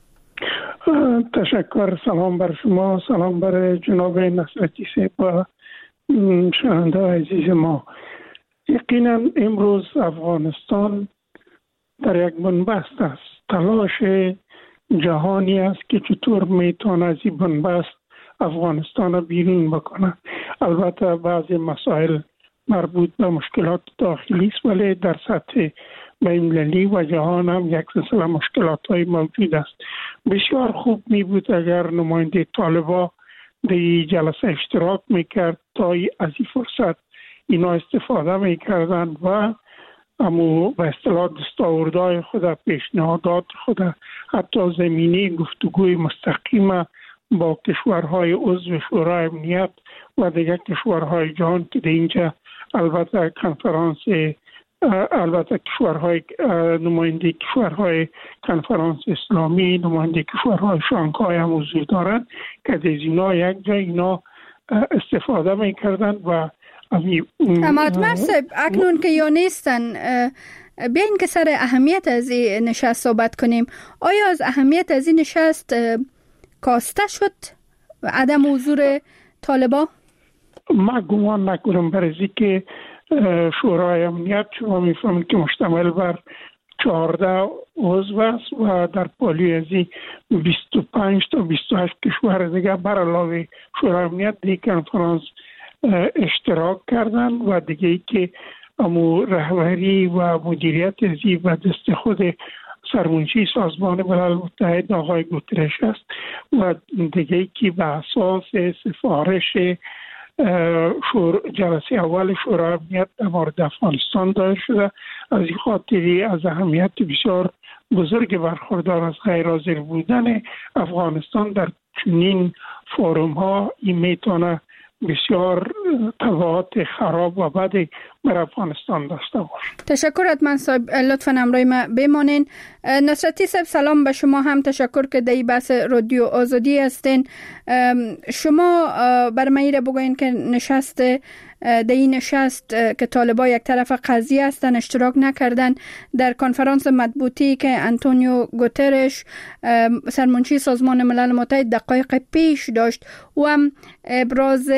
تشکر. سلام بر شما، سلام بر جناب نصرتی صاحب و شنونده عزیز ما. یقینا امروز افغانستان در یک بنبست است. تلاش جهانی است که چطور میتونه از این بنبست افغانستان را بیرون بکنه. البته بعضی مسائل مربوط به مشکلات داخلی است، ولی در سطح بین‌المللی و جهان هم یک سلسله مشکلات های موجود است. بسیار خوب می بود اگر نماینده طالبان در جلسه اشتراک میکرد تا از این فرصت اینا استفاده میکردند و اما به اصطلاح دستاوردهای خود، پیشنهادات خود، حتی زمینه گفتگوی مستقیم با کشورهای عضو شورای امنیت و دیگر کشورهای جهان که در اینجا البته کنفرانس البته کشورهای نماینده کشورهای کنفرانس اسلامی، نماینده کشورهای شانگهای هم حضور دارند که از اینا یک جای اینا استفاده میکردن و اما مرسب اکنون که یا نیستن، بیاین که سر اهمیت از این نشست صحبت کنیم. آیا از اهمیت از این نشست کاسته شد عدم حضور طالبا؟ ما گمان نکنم، برای که شورای امنیت شما میفهمید که مشتمل بر چهارده عضو است و در پالی از این بیست و پنج تا بیست و هشت کشور دیگه بر علاوه شورای امنیت دیگه کنفرانس اشتراک کردن و دیگه ای که امو رهبری و مدیریت ازی و دست خود سرمنشی سازمان ملل متحد آقای گوترش است و دیگه ای که به اساس سفارش جلسه اول شورای امنیت در مورد افغانستان دایر شده. از این خاطری از اهمیت بسیار بزرگ برخوردار از غیر حاضر بودن افغانستان در چنین فورم ها این میتونه بسیار تبعات خراب و بد بر افغانستان داشته باشه. تشکر حتما صاحب، لطفا همراه ما بمانین. نصرتی صاحب سلام به شما، هم تشکر که در بحث رادیو آزادی هستین. شما بر من را بگوین که نشست در این نشست که طالبان یک طرف قضیه هستن اشتراک نکردن در کنفرانس مطبوعاتی که انتونیو گوترش سرمنشی سازمان ملل متحد دقایق پیش داشت و هم ابراز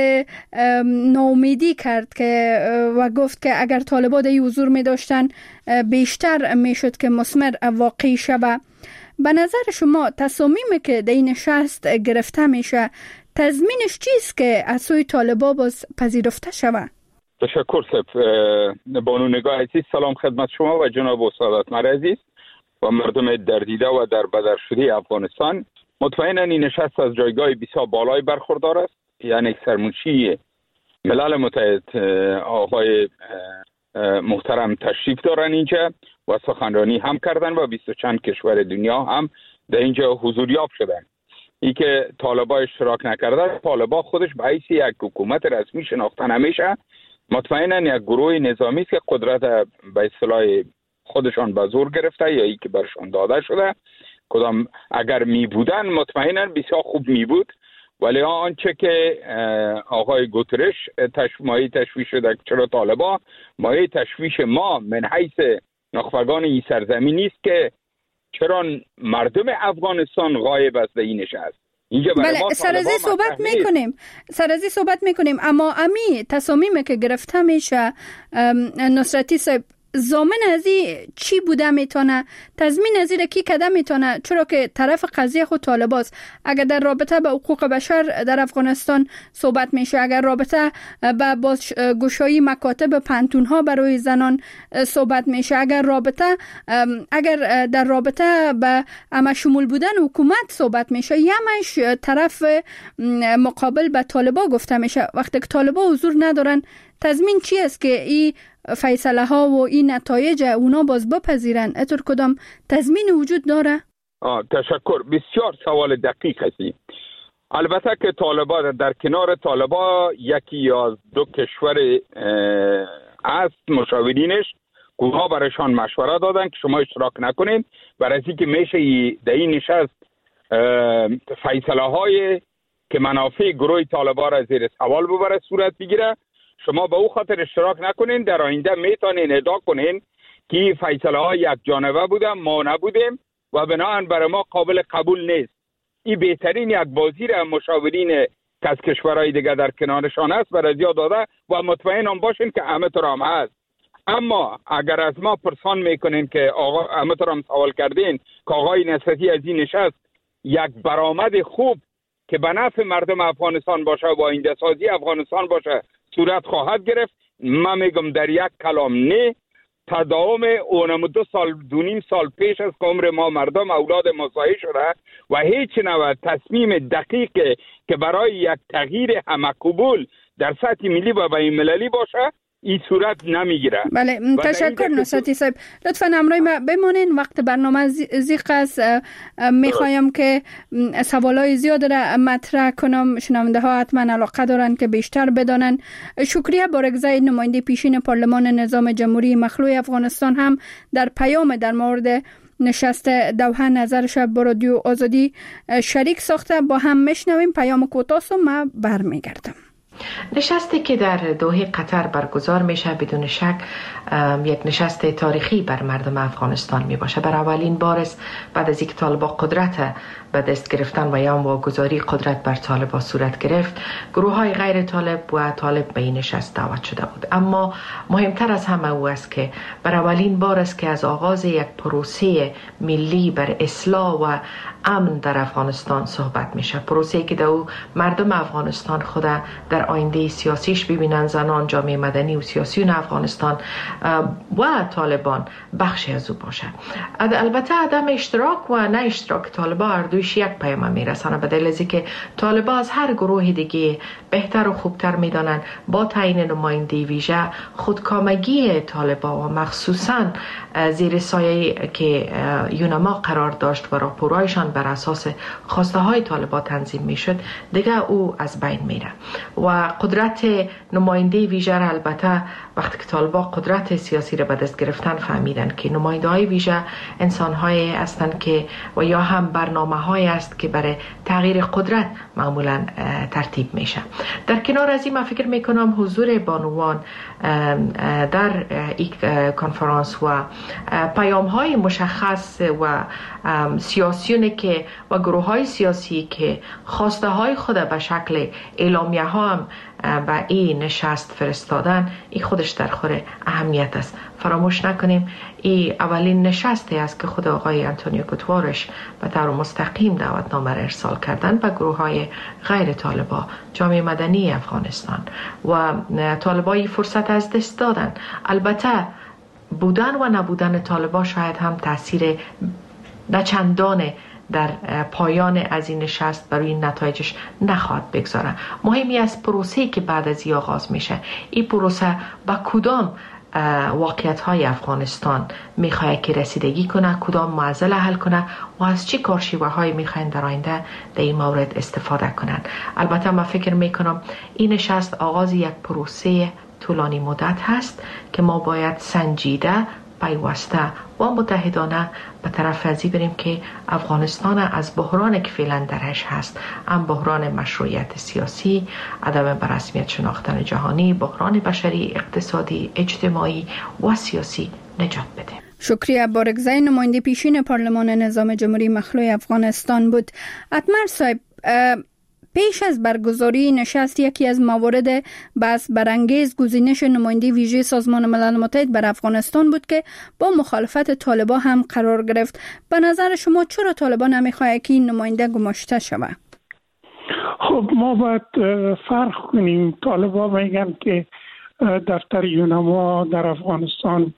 ناامیدی کرد که و گفت که اگر طالبان در حضور می داشتن بیشتر می شد که مثمر واقعی شود. به نظر شما تصامیمی که در این نشست گرفته میشه تضمینش چیست که از سوی طالبان باز پذیرفته شود؟ تشکر صاحب. بانو نگاه عزیز، سلام خدمت شما و جناب استاد مر عزیز و مردم در دیده و در بدر شده افغانستان. مطمئنا این نشست از جایگاه بسیار بالای برخوردار است. یعنی سرمنشی ملل متحد آقای محترم تشریف دارن اینجا و سخنرانی هم کردن و بیست و چند کشور دنیا هم در اینجا حضور یاب شدن. ای که طالبان اشتراک نکردن، طالبان خودش به حیث یک حکومت رسمی شناخته نمیشه. مطمئنا یک گروه نظامی است که قدرت به اصطلاح خودشان به زور گرفته یا ای که برشان داده شده. کدام اگر می بودن مطمئنا بسیار خوب می بود، ولی آنچه که آقای گوترش تشمایی تشویش شده چرا طالبان مایه تشویش ما من حیث نخبگان این سرزمین نیست که چرا مردم افغانستان غایب است در این نشست. اینجا برای بله، ما سرازی صحبت میکنیم سرازی صحبت میکنیم اما امی تصامیمی که گرفته میشه نصرتی صاحب ضامن از این چی بوده میتونه؟ تضمین از این کی کده میتونه؟ چرا که طرف قضیه خود طالباست. اگر در رابطه به حقوق بشر در افغانستان صحبت میشه، اگر رابطه به بازگشایی مکاتب پنتونها برای زنان صحبت میشه، اگر رابطه اگر در رابطه به اما شمول بودن حکومت صحبت میشه، یمش طرف مقابل به طالبا گفته میشه. وقتی که طالبا حضور ندارن تضمین چی است که این فیصله ها و این نتایج اونا باز بپذیرن؟ اتر کدام تضمین وجود داره؟ آه، تشکر. بسیار سوال دقیق هستی. البته که طالبان در کنار طالبان یکی یا دو کشور است مشاورینش گوها برایشان مشوره دادن که شما اشتراک نکنین برای اینکه میشه در این نشست فیصله های که منافع گروه طالبان را زیر سوال ببره صورت بگیره. شما به او خاطر اشتراک نکنین، در آینده میتونین ادعا کنین که فیصله ها یک جانبه بودن، ما نبودیم و بنابراین برای ما قابل قبول نیست. این بهترین یک بازی را مشاورین که از کشورهای دیگه در کنارشان است برای زیاد داده و مطمئن هم باشین که همه طور هم هست. اما اگر از ما پرسان میکنین که آقا همه طور هم سوال کردین که آقای نصرتی از این نشست یک برآمد خوب که به نفع مردم افغانستان باشه و آینده سازی افغانستان باشه صورت خواهد گرفت، من میگم در یک کلام نه. تداوم اونم دو سال دو نیم سال پیش از که عمر ما مردم اولاد ما ضایع شده و هیچ نوع تصمیم دقیق که برای یک تغییر همه قبول در سطح ملی و بین المللی باشه این صورت نمیگیره. بله تشکر نصرتی صاحب. لطفا همراه ما بمانین، وقت برنامه زیق است. میخوایم که سوالای زیاد را مطرح کنم، شنونده ها حتما علاقه دارن که بیشتر بدانن. شکریه بارگزای نماینده پیشین پارلمان نظام جمهوری مخلوع افغانستان هم در پیام در مورد نشست دوحه نظرش با رادیو آزادی شریک ساخته. با هم میشنویم پیام کوتاه و ما برمیگردم. نشستی که در دوحه قطر برگزار میشه بدون شک یک نشست تاریخی بر مردم افغانستان می باشه. بر اولین بار است بعد از اینکه طالبان قدرت به دست گرفتن و یا واگذاری قدرت بر طالبان صورت گرفت، گروه های غیر طالب و طالب به این نشست دعوت شده بود. اما مهمتر از همه او است که بر اولین بار است که از آغاز یک پروسه ملی بر اصلاح و امن در افغانستان صحبت میشه. پروسه‌ای که دو مردم افغانستان خود در آینده سیاسیش ببینن، زنان، جامعه مدنی و سیاسیون افغانستان و طالبان بخشی از او باشه. البته عدم اشتراک و نه اشتراک طالبان هر دویش یک پیام میرسانه، به دلیل اینکه طالبان از هر گروه دیگه بهتر و خوبتر میدانن با تعیین نماینده ویژه خودکامگی طالبان و مخصوصا زیر سایه که یونما قرار داشت و راپورهایشان بر اساس خواسته های طالبان تنظیم میشد دیگه او از بین میره و قدرت نماینده ویژه را البته وقتی که طالبان قدرت سیاسی را به دست گرفتن فهمیدن که نماینده های ویژه انسان های هستند که و یا هم برنامه های است که برای تغییر قدرت معمولا ترتیب میشه. در کنار از این من فکر میکنم حضور بانوان در این کنفرانس و پیام های مشخص و سیاسیونه که و گروه های سیاسی که خواسته های خود به شکل اعلامیه ها هم به این نشست فرستادن، این خودش در خور اهمیت است. فراموش نکنیم این اولین نشستی است که خود آقای انتونیو گوتوارش به طور مستقیم دعوتنامه را ارسال کردن به گروه های غیر طالبان، جامعه مدنی افغانستان و طالبان فرصت از دست دادن. البته بودن و نبودن طالبان شاید هم تاثیر نچندانه در پایان از این نشست برای این نتایجش نخواهد بگذاره. مهمی از پروسه‌ای که بعد از این آغاز میشه، این پروسه با کدام واقعیت های افغانستان میخواد که رسیدگی کنه، کدام معضل حل کنه و از چی کارشیوه های میخواین در آینده در این مورد استفاده کنن. البته من فکر میکنم این نشست آغاز یک پروسه طولانی مدت هست که ما باید سنجیده، پیوسته و متحدانه به طرف ازی بریم که افغانستان از بحرانی که فعلا درش هست، هم بحران مشروعیت سیاسی، عدم بررسمیت شناختن جهانی، بحران بشری، اقتصادی، اجتماعی و سیاسی نجات بده. شکریه بارگزای نماینده پیشین پارلمان نظام جمهوری مخلوع افغانستان بود. اتمر صاحب، پیش از برگزاری نشست یکی از موارد بحث برانگیز گزینش نماینده ویژه سازمان ملل متحد بر افغانستان بود که با مخالفت طالبان هم قرار گرفت. به نظر شما چرا طالبان نمیخواد که این نماینده گماشته شود؟ خب ما باید فرق کنیم. طالبان میگن که دفتر یونما در افغانستان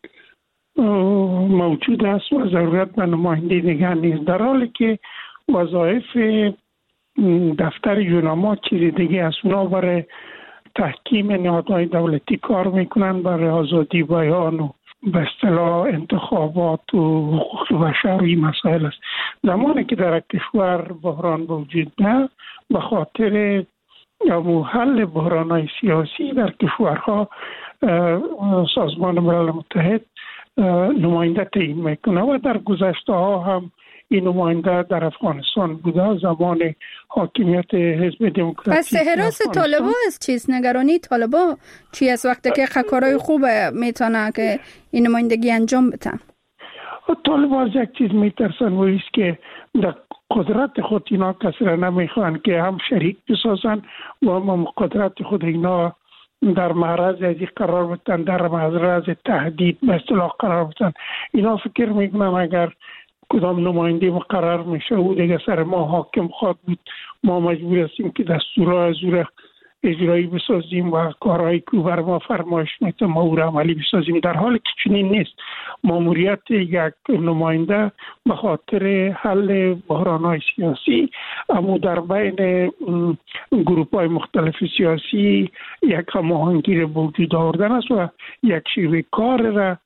موجود است و ضرورت به نماینده دیگر نیست، در حالی که وظایف دفتر یونما چیز دیگه است. اونا برای تحکیم نهادهای دولتی کار میکنن، برای آزادی بیان و به اصطلاح انتخابات و حقوق بشر و این مسائل است. زمانی که در کشور بحران وجود نه، به خاطر حل بحران‌های سیاسی در کشورها سازمان ملل متحد نماینده تعیین میکنه و در گذشته ها هم این نماینده در افغانستان بوده زمان حاکمیت حزب دموکراتیک. پس حراس طالبان از چیز نگرانی طالبان چی از وقتی که کارهای خوب میتونه که این نمایندگی انجام بدن؟ طالبان از یک چیز میترسن و ایست که در قدرت خود اینا کسی را نمیخوان که هم شریک بسازن و هم قدرت خود اینا در معرض از این قرار بودن، در معرض تهدید به اصطلاح قرار بودن. اینا فکر میکنم اگر کدام نماینده مقرر میشه و دیگه سر ما حاکم خواهد بود، ما مجبور هستیم که دستورها از او اجرایی بسازیم و کارهایی که بر ما فرمایش میده ما او را عملی بسازیم، در حالی که چنین نیست. ماموریت یک نماینده به خاطر حل بحران‌های سیاسی اما در بین گروه‌های مختلف سیاسی یک هماهنگی را وجود آوردن است و یک شیوه کار را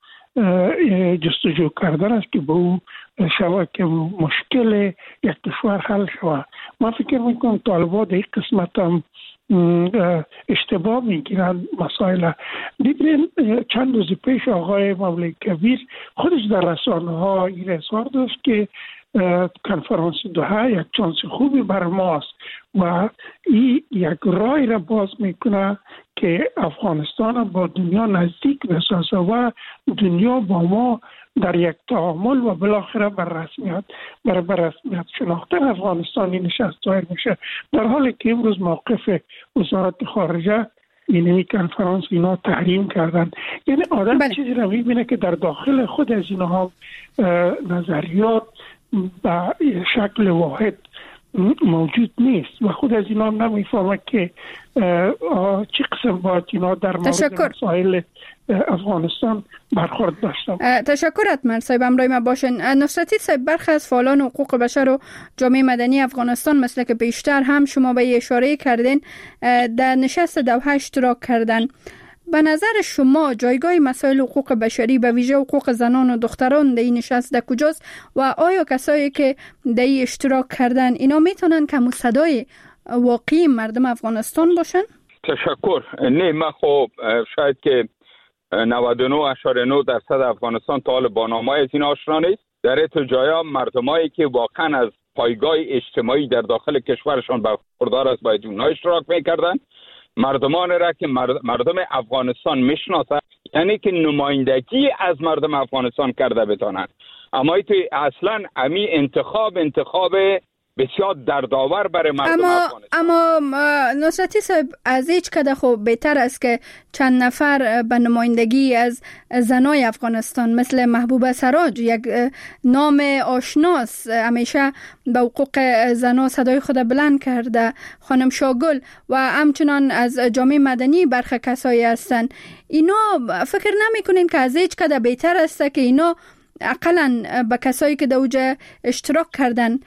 جستجو کردن است که به او شود که مشکل یک کشور حل شود. من فکر میکنم طالبان در این قسمت هم اشتباه میگیرن مسائل. دیدین چند روز پیش آقای مولوی کبیر خودش در رسانه ها این اظهار داشت که کنفرانس دوحه یک چانس خوبی بر ماست و این یک راه را باز میکنه که افغانستان با دنیا نزدیک بسازه و دنیا با ما در یک تعامل و بالاخره بر رسمیت بر بر رسمیت شناختن افغانستانی نشست ظاهر میشه، در حالی که امروز موقف وزارت خارجه اینمی کنفرانس اینا تحریم کردن. یعنی آدم بله. چیزی را میبینه که در داخل خود از اینها نظریات به شکل واحد موجود نیست و خود از اینا نمیفهمه که چه قسم باید اینا در مورد مسائل افغانستان برخورد داشتن. تشکر اتمر صاحب، امروی ما باشن. نصرتی صاحب، برخی از فعالان حقوق بشر و جامعه مدنی افغانستان مثل که بیشتر هم شما به اشاره کردین در نشست دوحه اشتراک کردن. به نظر شما جایگاه مسائل حقوق بشری به ویژه حقوق زنان و دختران در این نشست در کجاست و آیا کسایی که در این اشتراک کردن اینا میتونن که صدای واقعی مردم افغانستان باشن؟ تشکر. نه، من خب شاید که نود و نه اشاره نه درصد افغانستان تا حال با نامه‌ای از این آشنا نیست. در اتو جایا مردمایی که واقعا از پایگاه اجتماعی در داخل کشورشان برخوردار است باید اونها اشتراک میکردن. مردمان را که مردم افغانستان میشناسند، یعنی که نمایندگی از مردم افغانستان کرده بتانند. اما ای تو اصلا امی انتخاب انتخاب بسیار دردآور برای مردم اما افغانستان. اما نصرتی صاحب، از هیچ کده خب بهتر است که چند نفر به نمایندگی از زنای افغانستان مثل محبوبه سراج، یک نام آشناس، همیشه به حقوق زنا صدای خود بلند کرده، خانم شاگل و همچنان از جامعه مدنی برخی کسایی هستند. اینا فکر نمی کنین که از هیچ کده بهتر است که اینا اقلا به کسایی که در اوجه اشتراک کردن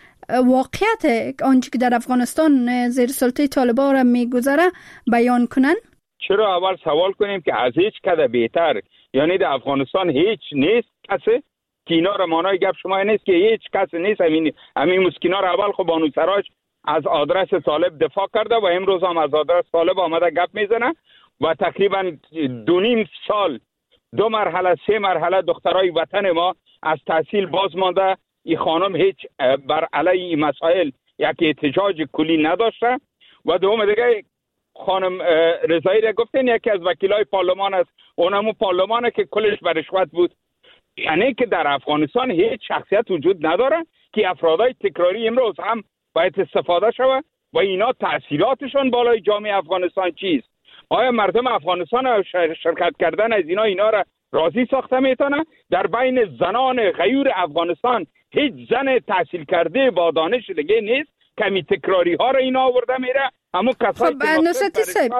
واقعیت آنچه که در افغانستان زیر سلطه طالبان را میگذره بیان کنن؟ چرا اول سوال کنیم که از هیچ کده بهتر، یعنی در افغانستان هیچ نیست کسی که اینا را مانای گپ شما نیست که هیچ کسی نیست. همین همین مسکینا را اول خب بانو سراج از آدرس طالب دفاع کرده و امروز هم از آدرس طالب آمده گپ میزنه و تقریبا دو نیم سال دو مرحله سه مرحله دخترای وطن ما از تحصیل باز مانده. این خانم هیچ بر علیه این مسائل یک احتجاج کلی نداشته. و دوم دیگه خانم رضایی را گفتین یکی از وکیلای پارلمان است، اونمو پارلمانه که کلش بر رشوت بود. یعنی که در افغانستان هیچ شخصیت وجود نداره که افرادای تکراری امروز هم باید استفاده شود و اینا تأثیراتشون بالای جامعه افغانستان چیست؟ آیا مردم افغانستان شرکت کردن از اینا اینا را راضی ساخته میتونه؟ در بین زنان غیور افغانستان هیچ زن تحصیل کرده با دانش دیگه نیست. کمی تکراری ها را اینا آورده میره. همون کسایی خب نصرتی صاحب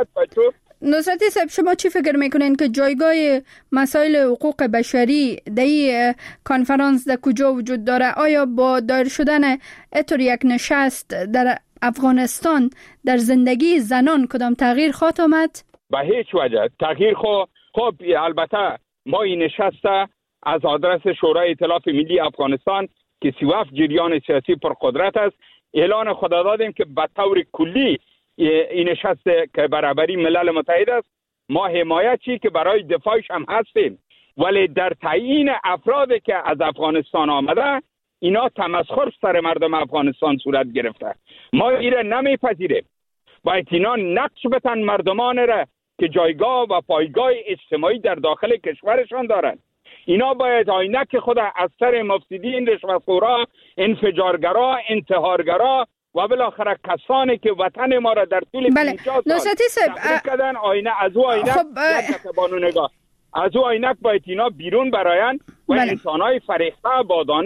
نصرتی صاحب شما چی فکر میکنین که جایگاه مسائل حقوق بشری در این کنفرانس در کجا وجود داره؟ آیا با دایر شدن اتور یک نشست در افغانستان در زندگی زنان کدام تغییر خواهد آمد؟ به هیچ وجه تغییر خو خب البته ما این نشسته از آدرس شورای ائتلاف ملی افغانستان که سی و هفت جریان سیاسی پرقدرت است اعلان خود دادیم که به طور کلی این نشست که برابری ملل متحد است ما حمایتی که برای دفاعش هم هستیم، ولی در تعیین افرادی که از افغانستان آمده اینا تمسخر سر مردم افغانستان صورت گرفته. ما ایره نمیپذیریم. باید اینا نقش بتن مردمان را که جایگاه و پایگاه اجتماعی در داخل کشورشان دارند. اینا باید آینک خود از سر مفسدین، رشوتخورا، انفجارگرا، انتحارگرا و بالاخره کسانی که وطن ما را در طول پنجاه سال تخریب کردن آینه از او آینک خب بانو نگاه از او آینک باید اینا بیرون براین و انسانهای فریخته با دانش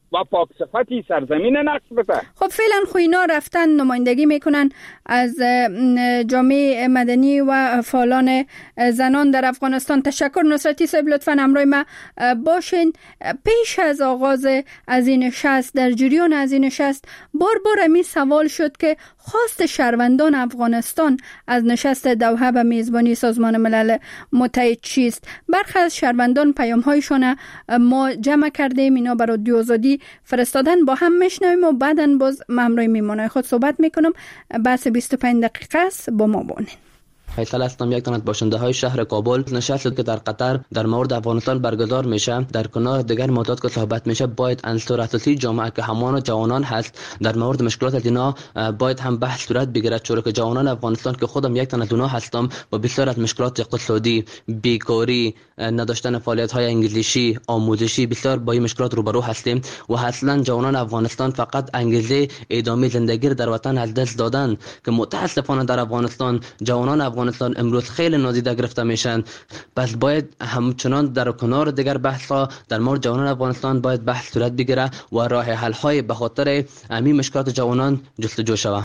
و پاک صفتی سرزمین نقش بده. خب فعلا خو اینا رفتن نمایندگی میکنن از جامعه مدنی و فعالان زنان در افغانستان. تشکر نصرتی صاحب، لطفاً همراه ما باشین. پیش از آغاز از این نشست، در جریان از این نشست بار بار می سوال شد که خواست شهروندان افغانستان از نشست دوحه به میزبانی سازمان ملل متحد چیست. برخی از شهروندان پیام هایشان ما جمع کردیم، اینا برای رادیو آزادی فرستادن، با هم میشنویم و بعداً باز همراه میمونای خود صحبت میکنم. بحث بیست و پنج دقیقه است، با ما باشین. فیصل هستم، یک تن از باشنده های شهر کابل. نشستی که در قطر در مورد افغانستان برگزار میشه، در کنار دیگر موضوعات که صحبت میشه، باید عنصر اساسی جامعه که همان و جوانان هست در مورد مشکلات اینا باید هم بحث صورت بگیره، چون که جوانان افغانستان که خودم یک تن از اونها هستم با بسیار از مشکلات اقتصادی، بیکاری، نداشتن فعالیت های انگلیسی، آموزشی، بسیار با این مشکلات روبرو هستیم و اصلا جوانان افغانستان فقط انگیزه ادامه زندگی در وطن از دست دادن که متاسفانه در افغانستان جوانان افغانستان امروز خیلی نادیده گرفته میشن. پس باید همچنان در کنار دیگر بحثا در مورد جوانان افغانستان باید بحث صورت بگیره و راه حل های به خاطر همین مشکلات جوانان جستجو شود.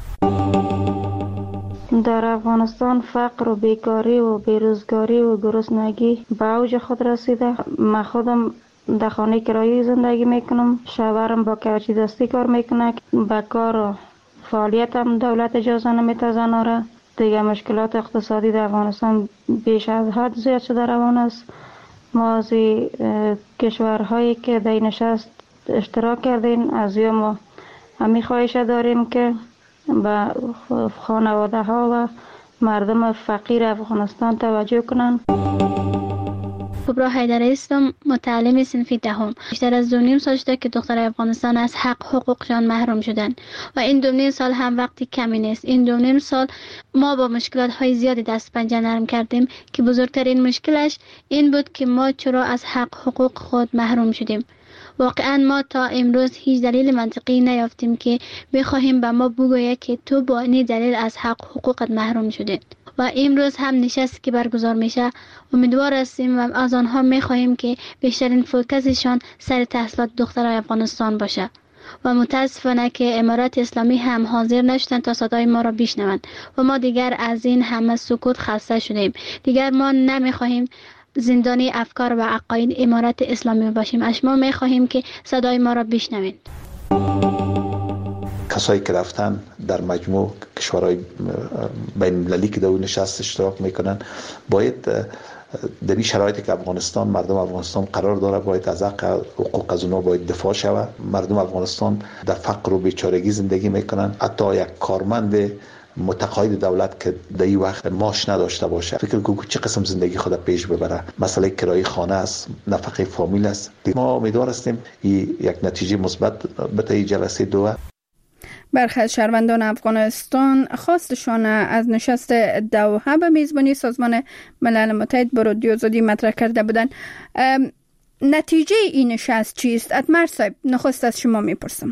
در افغانستان فقر و بیکاری و بیروزگاری و گرسنگی به اوج خود رسیده. من خودم در خانه کرایی زندگی میکنم، شوهرم با کارچی دستی کار میکنه، به کار و فعالیت هم دولت اجازه نمیتزناره. دیگه مشکلات اقتصادی در افغانستان بیش از حد زیاد شده روان است. ما از کشورهایی که در نشست اشتراک کردیم از یا ما همی خواهش داریم که به خانواده ها و مردم فقیر افغانستان توجه کنند. کبرا حیدری هستم، متعلم صنف دهم. بیشتر از دو نیم سال شده که دختر افغانستان از حق حقوقشان محروم شدن و این دو نیم سال هم وقتی کمی نیست. این دو نیم سال ما با مشکلات های زیادی دست پنجه نرم کردیم که بزرگترین مشکلش این بود که ما چرا از حق حقوق خود محروم شدیم. واقعا ما تا امروز هیچ دلیل منطقی نیافتیم که بخواهیم به ما بگوید که تو با این دلیل از حق حقوقت محروم شدی. و امروز هم نشستی که برگزار میشه امیدوار هستیم و از آنها میخواهیم که بیشترین فوکسشان سر تحصیلات دخترای افغانستان باشه و متاسفانه که امارات اسلامی هم حاضر نشدن تا صدای ما را بشنوند و ما دیگر از این همه سکوت خسته شدیم. دیگر ما نمیخواهیم زندانی افکار و عقاید امارات اسلامی باشیم. اش ما میخواهیم که صدای ما را بشنوید. کسایی که رفتن در مجموع کشورهای بین المللی که در اون نشست اشتراک میکنن باید در این شرایطی که افغانستان مردم افغانستان قرار داره باید از حق حقوق از اونها باید دفاع شود. مردم افغانستان در فقر و بیچارگی زندگی میکنن. حتی یک کارمند متقاعد دولت که در این وقت معاش نداشته باشه فکر کنم چه قسم زندگی خود پیش ببره. مسئله کرایه خانه است، نفقه فامیل است. ما امیدوار هستیم یک نتیجه مثبت به این جلسه دوحه. برخی از شهروندان افغانستان خواستشان از نشست دوحه به میزبانی سازمان ملل متحد به رادیو آزادی مطرح کرده بودند. نتیجه این نشست چیست؟ اتمر صاحب، نخست از شما میپرسم.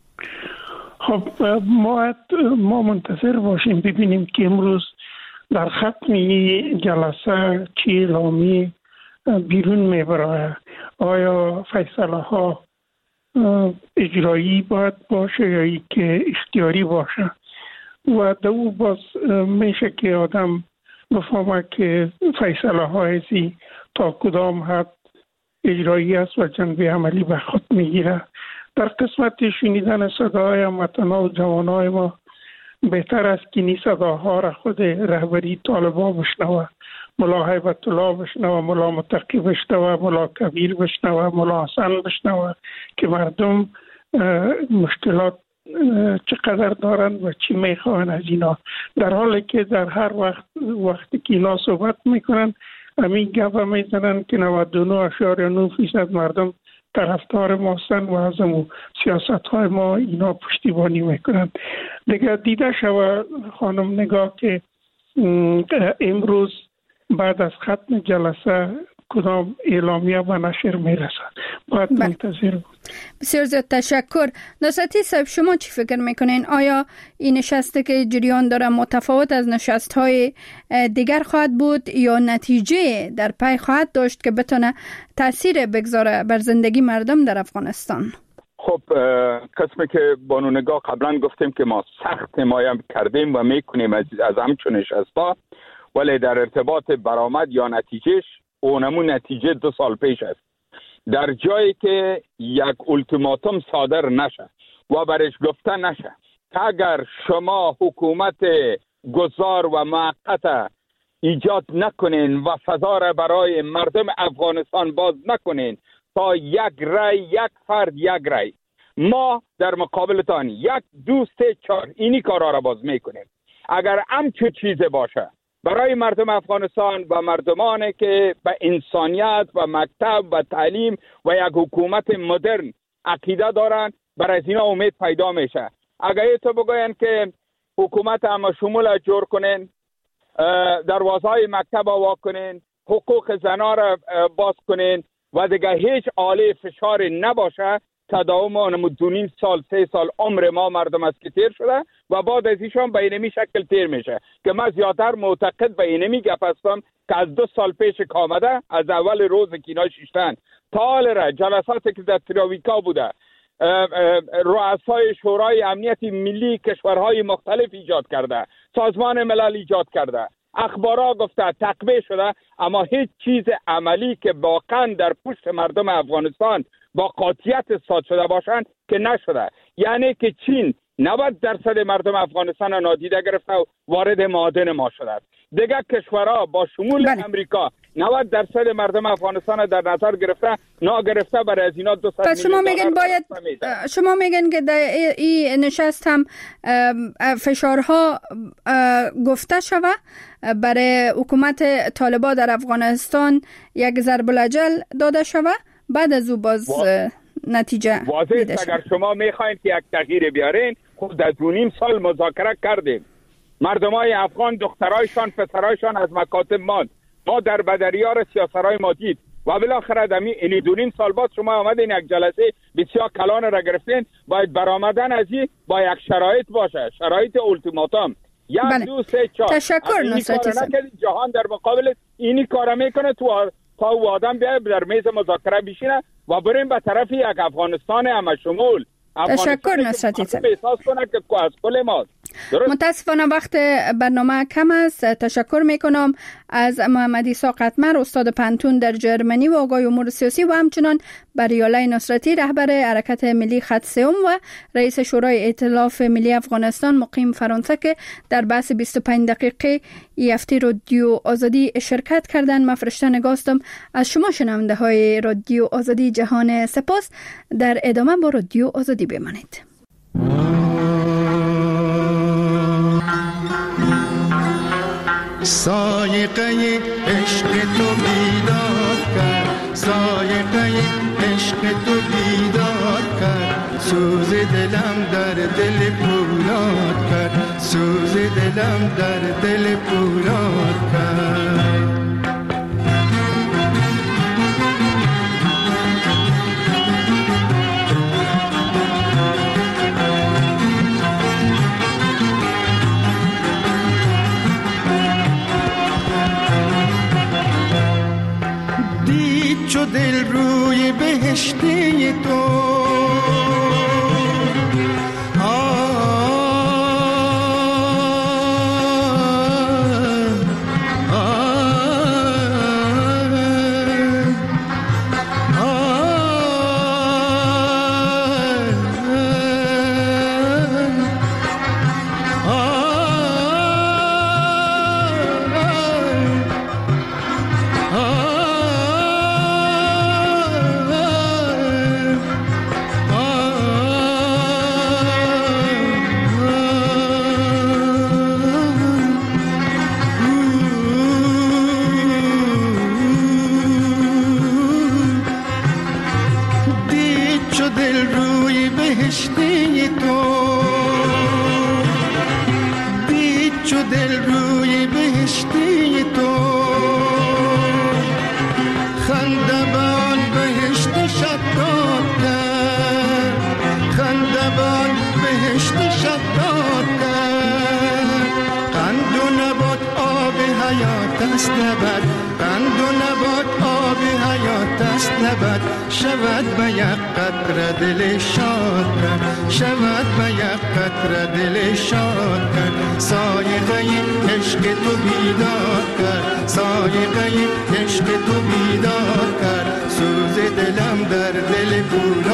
خب ما ما منتظر باشیم ببینیم که امروز در ختم جلسه چی اعلامی بیرون میبره. آیا فیصله ها اجرایی باید باشه یا ای که اختیاری باشه و دو باز میشه که آدم بفهمه که فیصله های تا کدام حد اجرایی است و جنبه عملی به خود میگیره. در قسمت شنیدن صدای هموطنان و جوانای ما بهتر است که این صداها را خود رهبری طالبان بشنوه، ملا هیبت الله بشنوه، ملا متقی بشنوه، ملا کبیر بشنوه، ملا حسن بشنوه که مردم مشکلات چقدر دارند و چی میخواهند از اینا. در حالی که در هر وقت وقتی که اینا صحبت میکنن همین گپ میزنن که نود و نه اشاریه نه فیصد مردم طرفدار ما هستند و از امو سیاست های ما اینا پشتیبانی میکنن. دیگه دیده شود خانم نگاه که امروز بعد از ختم جلسه کدام اعلامیه به نشر میرسد. باید منتظر بود. بسیار زیاد تشکر. نصرتی صاحب، شما چی فکر میکنین؟ آیا این نشسته که جریان داره متفاوت از نشست های دیگر خواهد بود یا نتیجه در پی خواهد داشت که بتونه تاثیر بگذاره بر زندگی مردم در افغانستان؟ خب قسمی که بانو نگاه قبلا گفتیم که ما سخت حمایت کردیم و میکنیم از, از همچون نشستا، ولی در ارتباط برآمد یا نتیجهش اونمون نتیجه دو سال پیش است. در جایی که یک اولتیماتوم صادر نشه و برش گفته نشه که اگر شما حکومت گذار و موقت ایجاد نکنین و فضا را برای مردم افغانستان باز نکنین تا یک رای یک فرد یک رای، ما در مقابلتان یک دو سه چهار اینی کارا را باز میکنیم. اگر همچو چیز باشه برای مردم افغانستان و مردمانی که به انسانیت و مکتب و تعلیم و یک حکومت مدرن عقیده دارن، برای از اینا امید پیدا میشه. اگر تو بگوین که حکومت همه شمول جور کنین، دروازه های مکتب وا کنین، حقوق زنا را باز کنین و دیگه هیچ آله فشار نباشه، تداوم اونمو دونیم سال سه سال عمر ما مردم است که تیر شده و بعد از ایشان به اینمی شکل تیر میشه که من زیادتر معتقد به اینمی گپ هستم که از دو سال پیش که آمده، از اول روز که اینا شیشتن تا حال را جلساتی که در تراویکا بوده، رؤسای شورای امنیت ملی کشورهای مختلف ایجاد کرده، سازمان ملل ایجاد کرده، اخبارا گفته، تقبیه شده، اما هیچ چیز عملی که واقعا در پشت مردم افغانستان با قاطعیت اثبات شده باشند که نشده. یعنی که چین نود درصد مردم افغانستان نادیده گرفته و وارد معادن ما شده. دیگه کشورها با شمول بله. امریکا نود درصد مردم افغانستان در نظر گرفته، نا گرفته برای از اینا دو پس شما میگن باید شما میگن که در این نشست هم فشارها گفته شوه برای حکومت طالبان در افغانستان، یک ضرب الاجل داده شوه، بعد از او باز وا... نتیجه واضح. اگر شما میخواین که یک تغییر بیارین، خود در دو نیم سال مذاکره کردیم، مردمای افغان دخترایشان پسرایشان از مکاتب ماند، ما در بدریار سیاسرای ما دید و بالاخره دمی اینی دو نیم سال بعد شما آمدین یک جلسه بسیار کلان را گرفتین. باید برآمدن از این با یک شرایط باشه، شرایط اولتیماتوم، یک بله. دو سه چهار. تشکر نصرتی صاحب. جهان در مقابل اینی کارا میکنه تو تا او آدم بیا در میز مذاکره بشینه و بریم به طرف یک افغانستان همه شمول. تشکر نصرتی صاحب. احساس کنه که از کل ما. متاسفانه وقت برنامه کم است. تشکر میکنم از محمد عیسی قطمر، استاد پانتون در جرمنی و آگاه امور سیاسی، و همچنان بریاله نصرتی، رهبر حرکت ملی خط سوم و رئیس شورای ائتلاف ملی افغانستان مقیم فرانسه که در بحث بیست و پنج دقیقه یفتی رادیو آزادی شرکت کردند. من فرشته نگاستم از شما شنونده های رادیو آزادی جهان سپاس. در ادامه با رادیو آزادی بمانید. سایقه عشق تو بیدار کرد، سایقه عشق تو بیدار کرد، سوز دلم در دل پولاد کرد، سوز دلم در دل پولاد کرد. چو دل روی بهشتی تو قند و نبات آب حیات است. لبت شود به یک قطره دل شاد کرد، شود به یک قطره دل شاد کرد. سایقه عشق تو بیدار کرد، سایقه عشق تو بیدار کرد. سوز دلم در دل پولاد